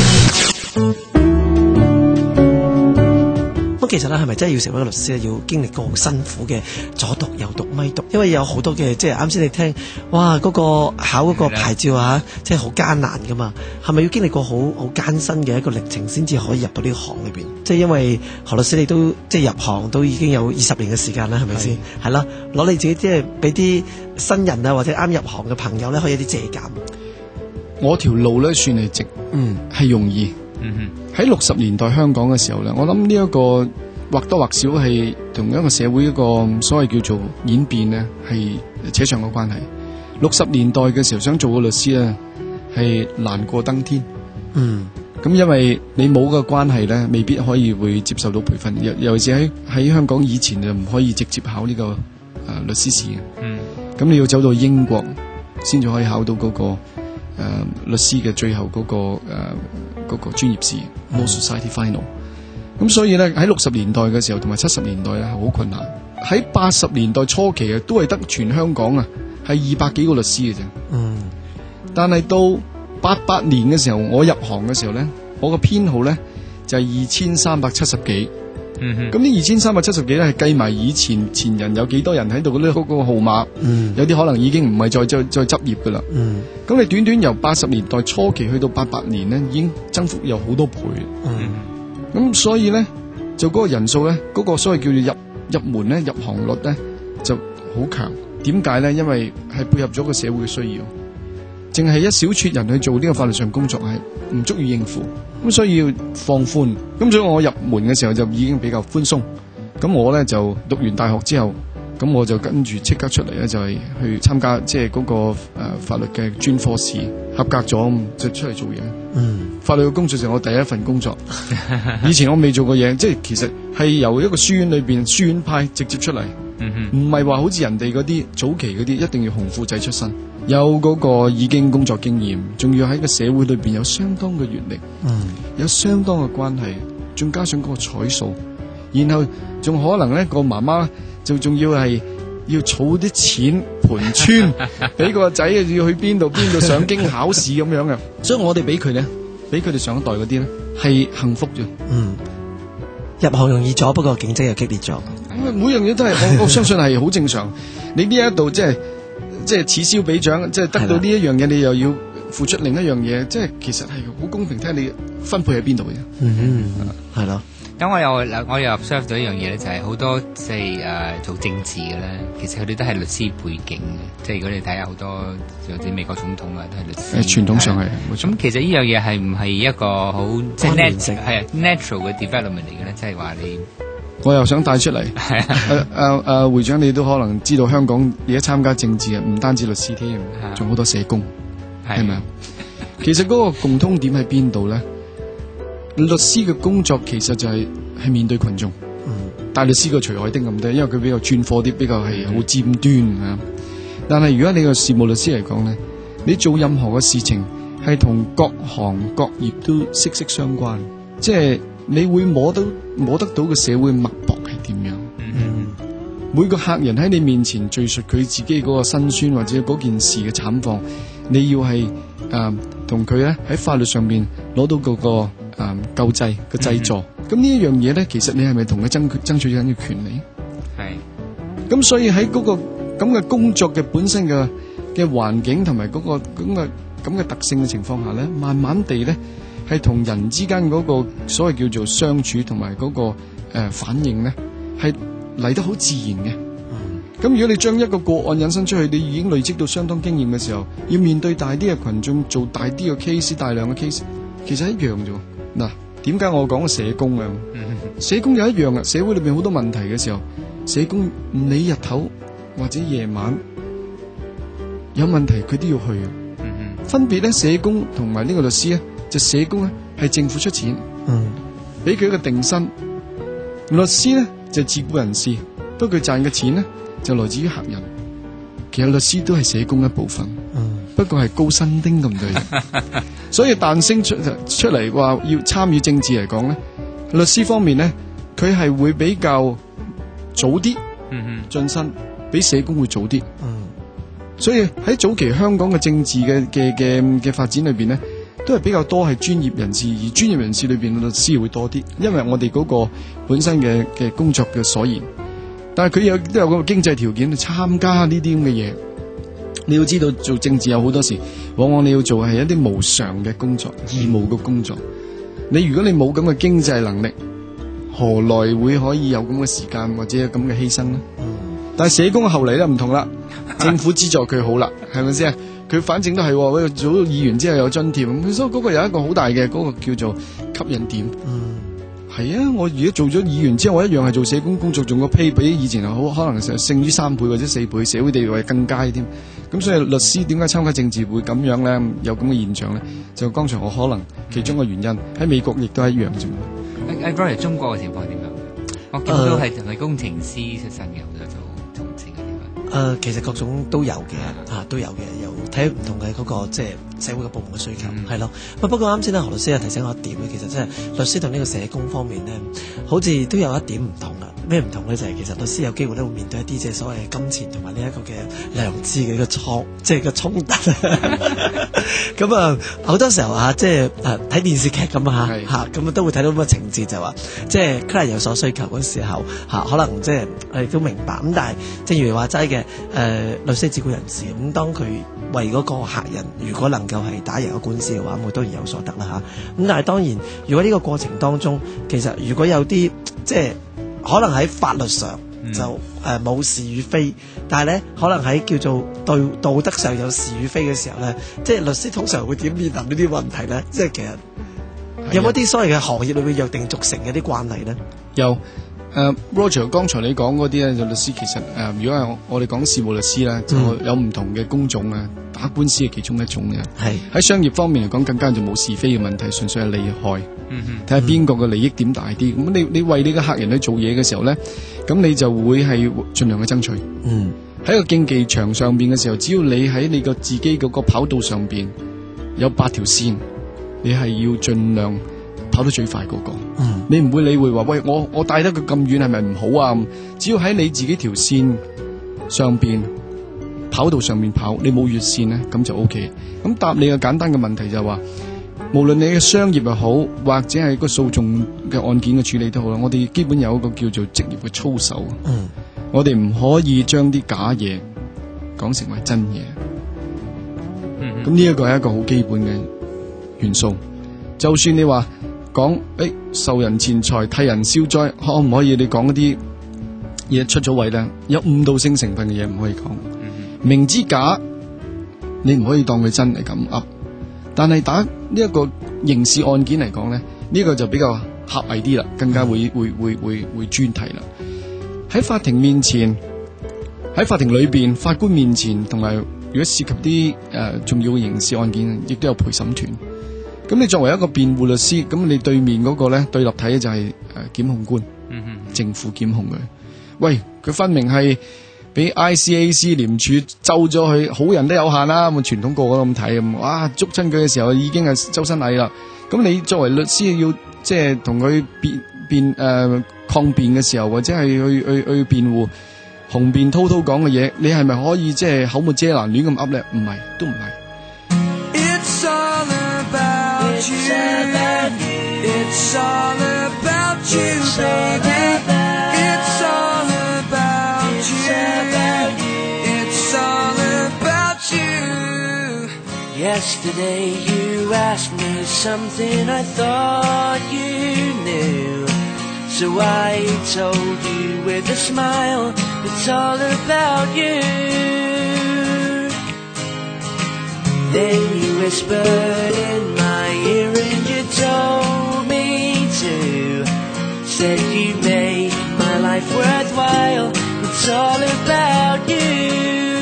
咁其實咧，係咪真係要成為一個律師咧，要經歷過好辛苦嘅左讀右讀咪讀？因為有好多嘅，即係啱先你聽，哇嗰、嗰個考嗰個牌照啊，即係好艱難噶嘛。係咪要經歷過好好艱辛嘅一個歷程，先至可以入到呢個行裏邊？即係因為何律師你都即係入行都已經有二十年嘅時間啦，係咪先？係啦，攞你自己即係俾啲新人啊，或者啱入行嘅朋友咧，可以有啲借鑑。 我條路咧算係直，嗯，係容易。嗯哼，喺六十年代香港嘅時候咧，我諗呢一個或多或少係同一個社會一個所謂叫做演變咧，係扯上個關係。六十年代嘅時候想做個律師咧，係難過登天。 嗯， 咁因為你冇個關係咧，未必可以會接受到培訓。尤尤其是喺喺香港以前就唔可以直接考呢、這個誒、呃、律師試嘅。嗯，咁你要走到英國先至可以考到嗰、那個誒、呃、律師嘅最後嗰、那個誒嗰、呃那個專業試 Law Society Final。咁所以咧喺六十年代嘅時候同埋七十年代咧係好困難。喺八十年代初期啊，都係得全香港啊係二百幾個律師嘅啫。嗯，但係到八八年嘅時候，我入行嘅時候咧，我個編號咧就係二千三百七十幾。嗯哼，咁呢二千三百七十幾咧係計埋以前前人有幾多人喺度嗰啲嗰個號碼。嗯，有啲可能已經唔係再再再執業噶啦。嗯，咁你短短由八十年代初期去到八八年咧，已經增幅有好多倍。嗯，咁所以咧就嗰個人數咧，嗰、嗰個所謂叫做入入門咧入行率咧就好強。點解咧？因為係配合咗個社會嘅需要。淨係一小撮人去做呢個法律上工作係唔足以應付，咁所以要放寬。咁所以我入門嘅時候就已經比較寬鬆。咁我咧就讀完大學之後，咁我就跟住即刻出嚟咧就係去參加即係嗰個誒、呃、法律嘅專科試，合格咗就出嚟做嘢。嗯，法律嘅工作就係我第一份工作。以前我未做過嘢，即係其實係由一個書院裏邊書院派直接出嚟。唔係話好似人哋嗰啲早期嗰啲一定要紅褲仔出身，有嗰個已經工作經驗，仲要喺個社會裏邊有相當嘅閱歷，嗯，有相當嘅關係，仲加上嗰個彩數，然後仲可能咧個媽媽就仲要係要儲啲錢盤村，俾個仔要去邊度邊度上京考試咁樣嘅，所以我哋俾佢咧，俾佢哋上一代嗰啲咧係幸福啫。嗯， 入行容易咗，不過競爭又激烈咗。 每樣嘢都係我我相信係好正常。你呢一度即係即係此消彼長，即係得到呢一樣嘢，你又要付出另一樣嘢，即係其實係好公平，睇下你分配喺邊度嘅。嗯嗯， 係咯。 咁我又我又 observe 到一樣嘢咧，就係好多即係誒做政治嘅咧，其實佢哋都係律師背景嘅。即係如果你睇下好多或者美國總統啊，都係律師。誒傳統上係。 咁其實呢樣嘢係唔係一個好即係 nat 係 natural 嘅 development 嚟嘅咧？即係話你。 我又想帶出嚟，誒誒誒，會長你都可能知道香港而家參加政治啊，唔單止律師添，仲好多社工，係咪啊？其實嗰個共通點喺邊度咧？律師嘅工作其實就係、是、係面對群眾，嗯，大律師個徐海丁咁多，因為佢比較專科啲，比較係好尖端啊。但係如果你個事務律師嚟講咧，你做任何嘅事情係同各行各業都息息相關，即係。你會摸到摸得到嘅社會脈搏係點樣？嗯，每個客人喺你面前敘述佢自己嗰個辛酸或者嗰件事嘅慘況，你要係誒同佢咧喺法律上面攞到嗰、嗰個誒、呃、救濟嘅濟助。咁、嗯、呢一樣嘢咧，其實你係咪同佢爭爭取緊嘅權利？係。咁所以喺嗰、嗰個咁嘅工作嘅本身嘅嘅環境同埋嗰個咁嘅咁嘅特性嘅情況下咧，慢慢地咧。係同人之間嗰個所謂叫做相處同埋嗰個誒、呃、反應咧，係嚟得好自然嘅。咁、嗯、如果你將一個個案引申出去，你已經累積到相當經驗嘅時候，要面對大啲嘅群眾，做大啲嘅 case， 大量嘅 case， 其實一樣啫。嗱，點解我講社工啊？嗯、社工又一樣啊。社會裏邊好多問題嘅時候，社工唔理日頭或者夜晚有問題，佢都要去。嗯、分別咧，社工同埋呢個律師咧。就社工咧係政府出錢，嗯，俾佢一個定薪；律師咧就自雇人士，不過佢賺嘅錢咧就來自於客人。其實律師都係社工一部分，嗯，不過係高薪丁咁對。所以彈升出出嚟話要參與政治嚟講咧，律師方面咧佢係會比較早啲，嗯哼，晉身比社工會早啲，嗯。所以喺早期香港嘅政治嘅嘅嘅嘅發展裏邊咧。都係比較多係專業人士，而專業人士裏邊律師會多啲，因為我哋嗰個本身嘅嘅工作嘅所言。但係佢有都有個經濟條件去參加呢啲咁嘅嘢。你要知道做政治有好多時，往往你要做係一啲無償嘅工作、義務嘅工作。你如果你冇咁嘅經濟能力，何來會可以有咁嘅時間或者有咁嘅犧牲呢？嗯、但係社工後嚟咧唔同啦，政府資助佢好啦，係咪先？佢反正都係，喂，做到議員之後有津貼，所以嗰個有一個好大嘅嗰個叫做吸引點。嗯， 係啊，我而家做咗議員之後，我一樣係做社工工作，仲個 pay 比以前好，可能成勝於三倍或者四倍，社會地位更佳添。咁所以律師點解參加政治會咁樣咧？有咁嘅現象咧？就剛才我可能其中嘅原因喺美國亦都係一樣啫嘛。 誒誒，中國嘅情況係點樣？我見到係係工程師出身嘅，好多做從事嘅地方。 誒、呃，其實各種都有嘅，啊都有嘅，有睇唔同嘅嗰、那個即係社會嘅部門嘅需求，係、嗯、咯。不過啱先咧，何律師又提醒我一點咧，其實即係律師同呢個社工方面咧，好似都有一點唔同啊。咩唔同咧？就係、是、其實律師有機會咧會面對一啲即係所謂嘅金錢同埋呢一個嘅良知嘅呢個衝，即係個衝突。咁啊，好多時候啊，即係誒睇電視劇咁啊嚇，咁啊都會睇到咁嘅情節，就話即係可能有所需求嗰時候嚇、啊，可能即係我哋都明白。咁但係正如你話齋嘅誒律師自僱人士，咁當佢為嗰個客人如果能夠係打贏個官司嘅話，咁當然有所得啦嚇。咁、啊、但係當然，如果呢個過程當中，其實如果有啲即係可能喺法律上就誒冇、呃、是與非，但係咧可能喺叫做對道德上有是與非嘅時候咧，即係律師通常會點面臨呢啲問題咧？即係其實有冇啲所謂嘅行業裏面約定俗成嘅啲慣例咧？有。誒、uh, Roger， 剛才你講嗰啲咧，就律師其實誒、呃，如果係我哋講事務律師咧，就有唔同嘅工種啊，打官司係其中一種嘅。係喺商業方面嚟講，更加就冇是非嘅問題，純粹係利害。嗯哼，睇下邊個嘅利益點大啲。咁你你為你嘅客人去做嘢嘅時候咧，咁你就會係盡量去爭取。嗯，喺個競技場上邊嘅時候，只要你喺你個自己嗰個跑道上邊有八條線，你係要盡量跑得最快嗰、那個。嗯，你唔會理會話喂，我我帶得佢咁遠係咪唔好啊？只要喺你自己條線上邊跑道上面跑，你冇越線咧，咁就 O K。咁答你嘅簡單嘅問題就係話，無論你嘅商業又好，或者係個訴訟嘅案件嘅處理都好啦，我哋基本有一個叫做職業嘅操守。嗯，我哋唔可以將啲假嘢講成為真嘢。嗯，咁呢一個係一個好基本嘅元素。就算你話講誒受人錢財替人消災，可唔可以你講一啲嘢出咗位咧？有誤導性成分嘅嘢唔可以講。嗯、明知假，你唔可以當佢真嚟咁噏。但係打呢一個刑事案件嚟講咧，呢、呢個就比較狹隘啲啦，更加會會會會會專題啦。喺法庭面前，喺法庭裏邊，法官面前，同埋如果涉及啲誒、呃、重要嘅刑事案件，亦都有陪審團。咁你作為一個辯護律師，咁你對面嗰個咧對立體就係誒檢控官，嗯哼，政府檢控佢。喂，佢分明係俾 I C A C 廉署咒咗佢，好人都有限啦。咁傳統個個都咁睇咁，哇，捉親佢嘅時候已經係周身蟻啦。咁你作為律師要即係同佢辯辯誒抗辯嘅時候，或者係去去去辯護雄辯滔滔講嘅嘢，你係咪可以即係口沒遮攔亂咁噏咧？唔係，都唔係。It's all about you, baby. It's all about you. It's all about you. Yesterday you asked me something I thought you knew. So I told you with a smile, it's all about you. Then you whispered in my ear and you told me to. Said you make my life worthwhile, it's all about you.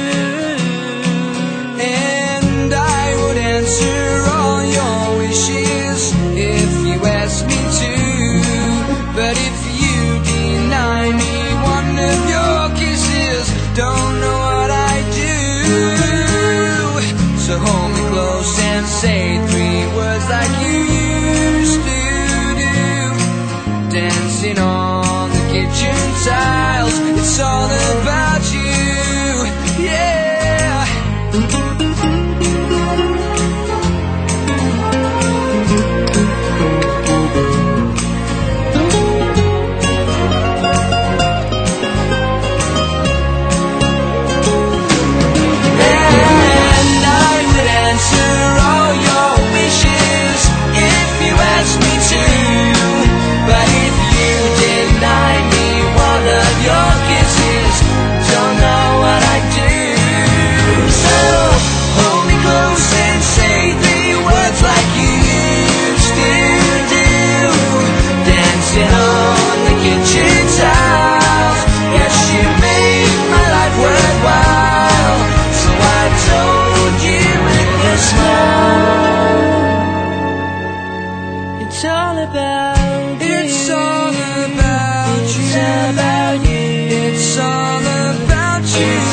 And I would answer all your wishes if you asked me to. But if you deny me one of your kisses, don't know what I do. So hold me close and say three words like you used to do. Dancing on the kitchen tiles, it's all about you, yeah.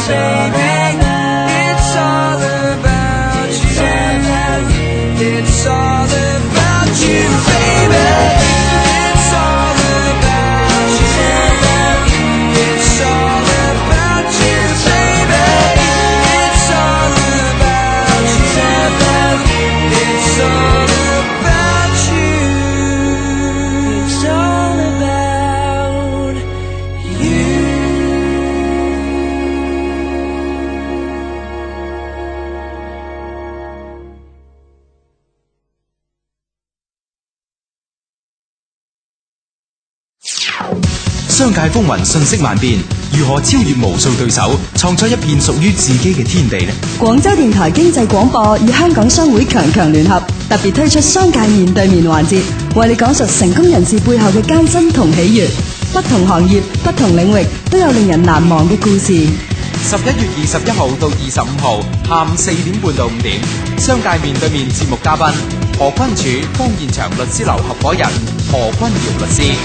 baby. It's all about you. It's all about you, baby. It's all about you. It's all about you, baby. It's all about you. It's all about you. It's all about you. 商界風雲瞬息萬變，如何超越無數對手，創出一片屬於自己嘅天地呢？ 廣州電台經濟廣播與香港商會強強聯合，特別推出商界面對面環節，為你講述成功人士背後嘅艱辛同喜悅。不同行業、不同領域都有令人難忘嘅故事。 十一月二十一號到二十五號下午四點半到五點，商界面對面節目嘉賓何君柱、方現場律師樓合夥人何君堯律師。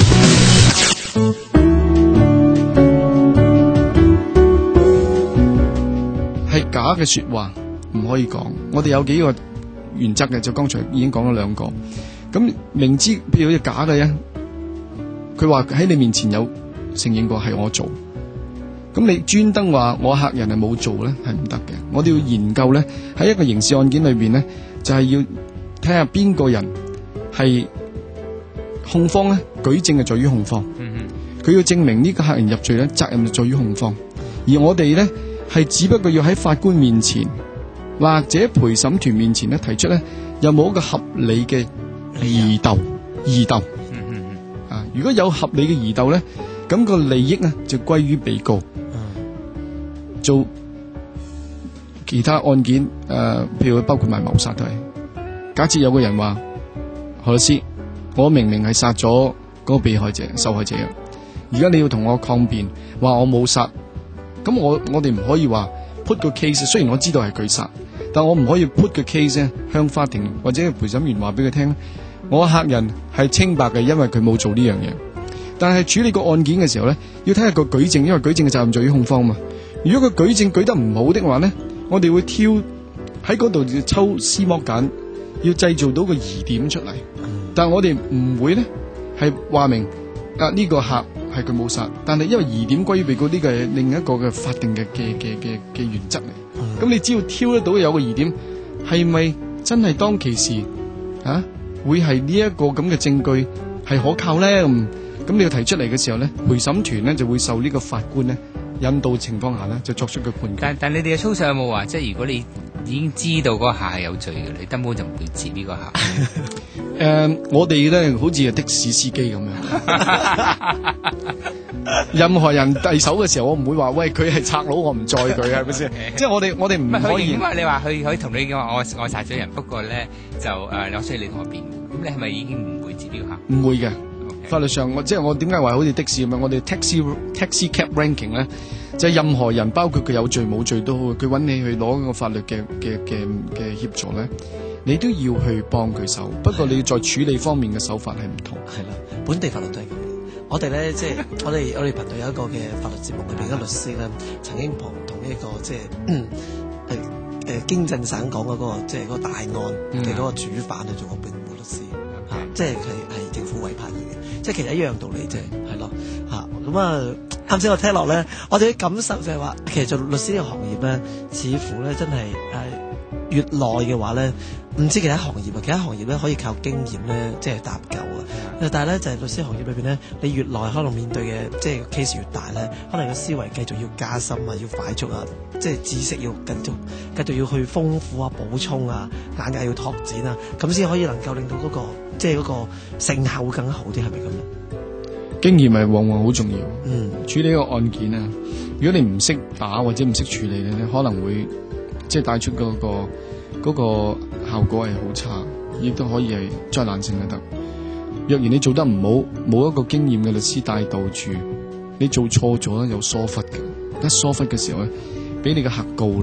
係假嘅說話唔可以講，我哋有幾個原則嘅，就剛才已經講咗兩個。咁明知譬如好似假嘅啫，佢話喺你面前有承認過係我做，咁你專登話我客人係冇做咧，係唔得嘅。我哋要研究咧，喺一個刑事案件裏邊咧，就係、是、要睇下邊個人係控方咧，舉證係在於控方，佢要證明呢個客人入罪咧，責任就在於控方，而我哋咧係只不過要喺法官面前或者陪審團面前咧提出咧，有冇一個合理嘅疑竇疑竇啊？如果有合理嘅疑竇咧，咁、個利益咧就歸於被告。做其他案件誒、呃，譬如包括埋謀殺都係。假設有個人話何律師，我明明係殺咗嗰個被害者、受害者嘅，而家你要同我抗辯，話我冇殺，咁我我哋唔可以話 put 個 case。雖然我知道係佢殺，但我唔可以 put 個 case 咧向法庭或者陪審員話俾佢聽，我客人係清白嘅，因為佢冇做呢樣嘢。但係處理個案件嘅時候咧，要睇下個舉證，因為舉證嘅責任在於控方嘛。如果佢舉證舉得唔好的話咧，我哋會挑喺嗰度抽絲剝繭，要製造到個疑點出嚟。但係我哋唔會咧係話明啊呢個客係佢冇殺，但係因為疑點歸於被告，呢個係另一個嘅法定嘅嘅嘅嘅嘅原則嚟。咁、嗯、你只要挑得到有個疑點，係咪真係當其時啊會係呢一個咁嘅證據係可靠咧？咁咁你要提出嚟嘅時候咧，陪審團咧就會受呢個法官咧引導情況下咧，就作出個判決。 但但你哋嘅操守有冇話，即係如果你已經知道嗰個客係有罪嘅，你根本就唔會接呢個客。 誒、uh, 我哋咧好似係的士司機咁樣，任何人遞手嘅時候，我唔會話喂佢係賊佬，我唔載佢，係咪先？即係我哋我哋唔可以。 你話佢可以同你講話，我我殺咗人，不過咧就誒，我需要你同我辯護。咁你係咪已經唔會接呢個客？ 唔會嘅。法律上，我即係我點解話好似的士咁樣？我哋 taxi taxi cab ranking 咧，就係任何人，包括佢有罪冇罪都好，佢揾你去攞個法律嘅嘅嘅嘅協助咧，你都要去幫佢手。不過你要在處理方面嘅手法係唔同。 係啦，本地法律都係咁。我哋咧即係我哋我哋頻道有一個嘅法律節目裏邊嘅律師咧，曾經同同一個即係誒誒經鎮省講嗰個即係嗰個大案嘅嗰個主犯去做個辯護律師。啊、即係佢係政府委派佢嘅，即係其實一樣道理啫，係咯嚇。咁啊，啱先我聽落咧，我哋嘅感受就係話，其實做律師嘅行業咧，似乎咧真係誒、呃、越耐嘅話咧，唔知其他行業啊，其他行業咧可以靠經驗咧，即係搭救啊。但係咧就係、是、律師行業裏邊咧，你越耐可能面對嘅即係 case 越大咧，可能個思維繼續要加深啊，要快速啊，即係知識要繼續繼續要去豐富啊、補充啊，眼界要拓展啊，咁先可以能夠令到嗰、那個即係嗰個成效會更加好啲，係咪咁咧？ 經驗係往往好重要。 嗯，處理一個案件啊，如果你唔識打或者唔識處理咧，你可能會即係帶出嗰、那個嗰、那個效果係好差，亦都可以係災難性嘅得。若然你做得唔好，冇一個經驗嘅律師帶導住，你做錯咗咧有疏忽嘅，一疏忽嘅時候咧，俾你嘅客告咧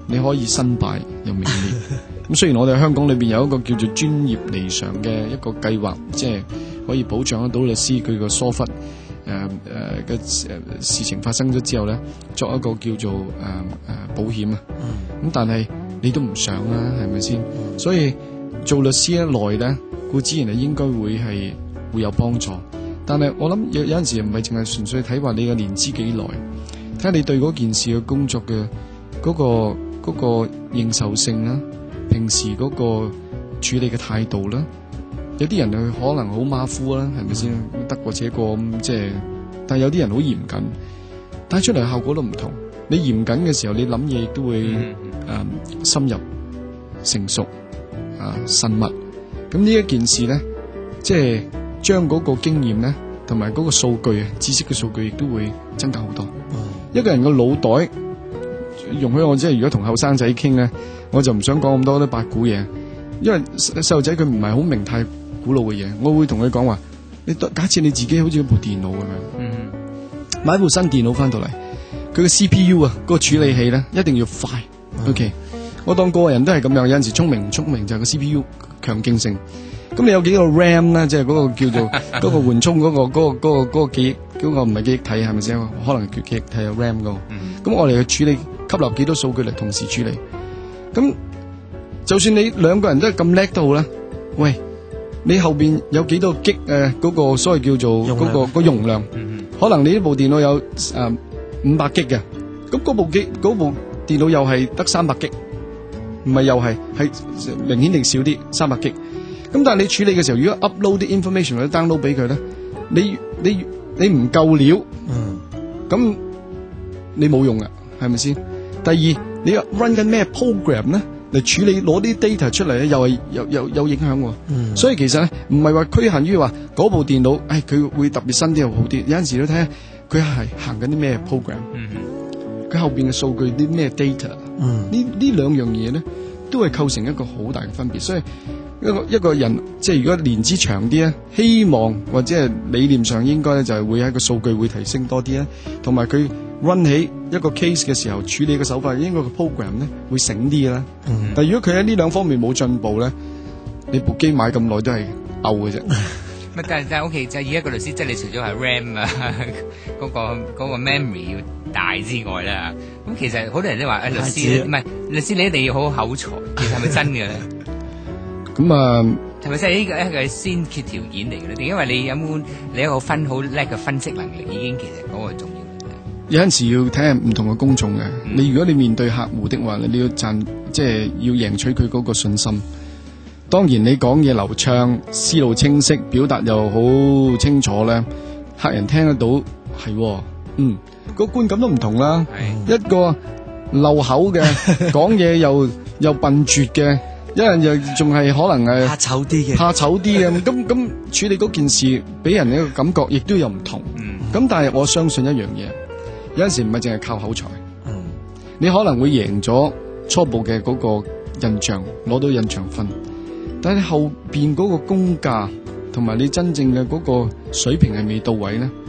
你可以身敗又名裂。咁雖然我哋香港裏邊有一個叫做專業離場嘅一個計劃，即係可以保障得到律師佢個疏忽誒誒嘅誒事情發生咗之後咧，作一個叫做誒誒、呃、保險啊。咁但係你都唔想啦，係咪先？所以做律師一耐咧，固之然係應該會係會有幫助。但係我諗有有陣時唔係淨係純粹睇話你嘅年資幾耐，睇下你對嗰件事嘅工作嘅嗰、嗰個嗰、嗰個認受性啦，平時嗰個處理嘅態度啦。有啲人佢可能好馬虎啦，係咪先？得過且過咁即係，但係有啲人好嚴謹，帶出嚟效果都唔同。你嚴謹嘅時候，你諗嘢亦都會誒、呃、深入、成熟啊、慎密。咁呢一件事咧，即係將嗰個經驗咧，同埋嗰個數據啊、知識嘅數據，亦都會增加好多。嗯、一個人嘅腦袋，容許我即係如果同後生仔傾咧，我就唔想講咁多啲八股嘢，因為細路仔佢唔係好明太古老嘅嘢。我會同佢講話，你假設你自己好似一部電腦咁樣，嗯、買部新電腦翻到嚟，佢嘅 C P U 啊，嗰個處理器咧一定要快。嗯、OK，我當個人都係咁樣，有陣時聰明唔聰明就係個 C P U 強勁性。咁你有幾個 RAM 咧？即係嗰個叫做嗰個緩衝嗰個嗰、嗰個嗰、嗰個嗰、嗰個記憶嗰、嗰個唔係記憶體係咪先？可能叫記憶體有 RAM 嗰個。咁、嗯、我哋去處理吸納幾多數據嚟同時處理。咁就算你兩個人都係咁叻都好啦，喂，你後邊有幾多 G 誒嗰個所謂叫做嗰、嗰個、嗰個容量？嗯、可能你呢部電腦有誒五百 G 嘅，咁嗰部機嗰部電腦又係得三百 G， 唔係又係係明顯地少啲三百 G。咁但係你處理嘅時候，如果 upload 啲 information 或者 download 俾佢咧，你你你唔夠料，咁、嗯、你冇用噶，係咪先？第二，你 run 緊咩 program 咧嚟處理攞啲 data 出嚟咧，又係有有有影響喎。嗯、所以其實咧，唔係話侷限於話嗰部電腦，誒佢會特別新啲又好啲。有陣時都睇下佢係行緊啲咩 program，佢、嗯、後邊嘅數據啲咩 data，呢呢兩樣嘢咧都係構成一個好大嘅分別，所以。一個一個人即係如果年資長啲咧，希望或者係理念上應該咧就係會喺個數據會提升多啲咧，同埋佢 run 起一個 case 嘅時候處理嘅手法，應該個 program 咧會醒啲啦。嗯、但係如果佢喺呢兩方面冇進步咧，你部機買咁耐都係嘔嘅啫。 乜但係但係 OK，就係以一個律師，即係你除咗係 RAM 啊嗰個嗰個 memory 要大之外啦，咁其實好多人都話誒律師唔係律師，你一定要好好口才，其實係咪真嘅咧？ 咁啊， 係咪即係呢個一個先決條件嚟嘅咧？定因為你有冇你一個分好叻嘅分析能力，已經其實嗰個重要。 有陣時要睇下唔同嘅公眾嘅。嗯、你如果你面對客戶的話，你要賺即係要贏取佢嗰個信心。當然你講嘢流暢、思路清晰、表達又好清楚咧，客人聽得到係，嗯，個觀感都唔同啦。是一個漏口嘅，講嘢又又笨拙嘅。一人又仲係可能係怕醜啲嘅， 怕醜啲嘅咁咁處理嗰件事，俾人一個感覺亦都有唔同。咁、嗯、但係我相信一樣嘢，有陣時唔係淨係靠口才。嗯、你可能會贏咗初步嘅嗰個印象，攞到印象分，但係後邊嗰個功架同埋你真正嘅嗰個水平係未到位咧。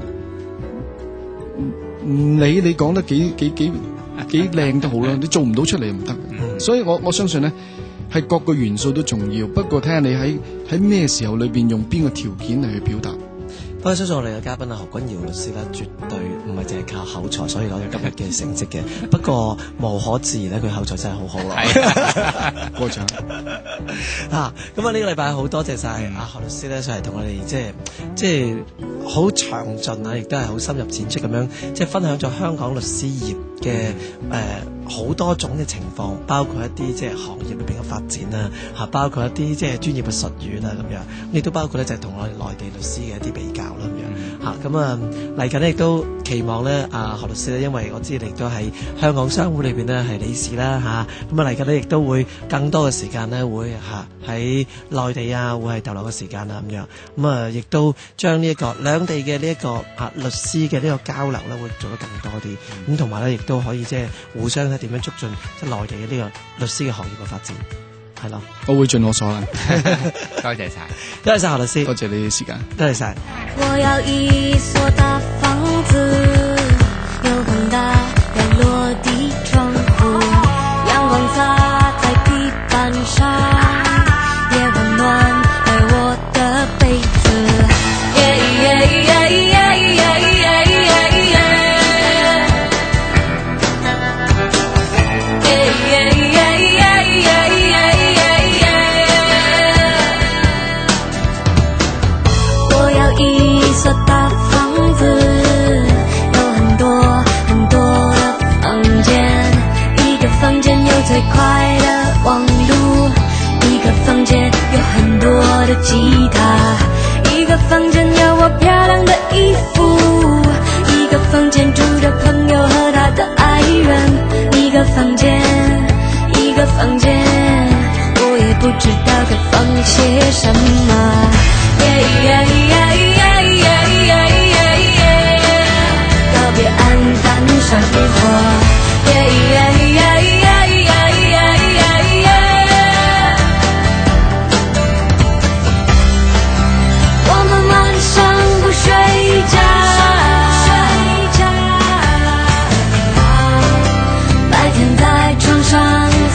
唔理你講得幾幾幾幾靚都好啦，你做唔到出嚟唔得。嗯、所以我我相信咧。係各個元素都重要，不過睇下你喺喺咩時候裏邊用邊個條件嚟去表達。 不過相信我哋嘅嘉賓啊何君堯律師咧，絕對唔係淨係靠口才，所以攞到今日嘅成績嘅。不過無可置疑咧，佢口才真係好好咯。 過獎啊！咁啊，呢個禮拜好多謝晒阿何律師咧，上嚟同我哋即係即係好詳盡啊，亦都係好深入淺出咁樣，即係分享咗香港律師業嘅誒好多種嘅情況，包括一啲即係行業裏邊嘅發展啦，嚇，包括一啲即係專業嘅術語啦咁樣，亦都包括咧就係同我哋內地律師嘅一啲比較。咁樣嚇，咁啊嚟緊咧亦都期望咧，阿何律師咧，因為我知你亦都喺香港商會裏邊咧係理事啦嚇，咁啊嚟緊咧亦都會更多嘅時間咧會嚇喺內地啊，會係逗留嘅時間啊咁樣，咁啊亦都將呢一個兩地嘅呢一個啊律師嘅呢個交流咧會做得更多啲，咁同埋咧亦都可以即係互相咧點樣促進即係內地嘅呢個律師嘅行業嘅發展。係咯， 我會盡我所能。 多謝晒， 多謝晒何律師， 多謝你嘅時間， 多謝晒。 我要一所大房子，有很大的落地窗戶。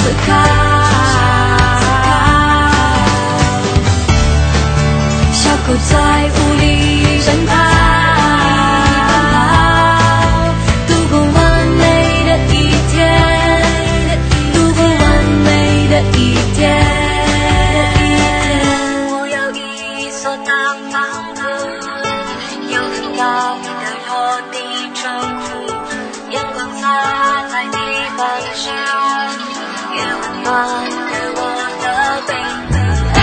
思考，小狗在屋里奔跑，度过完美的一天，度过完美的一天。我有一所大房子，有很高的落地窗户，阳光洒在地板上，也温暖着我的背子。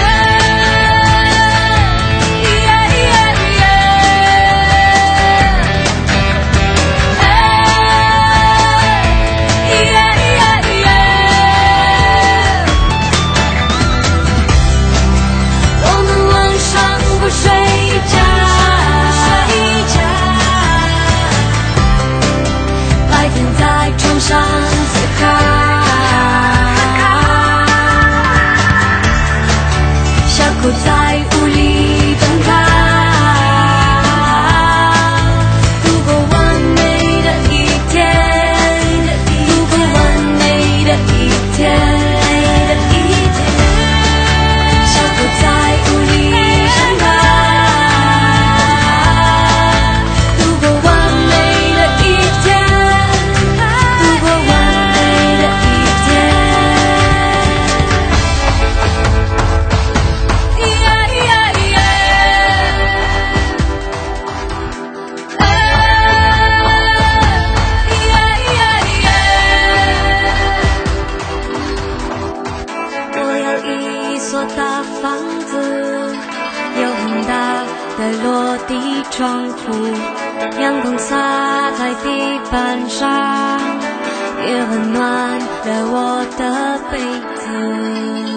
上思考，小狗在屋里奔跑，度过完美的一天，度过完美的一天。小狗在屋里奔跑，度过完美的一天。大房子有很大的落地窗户，阳光洒在地板上，也温暖了我的被子。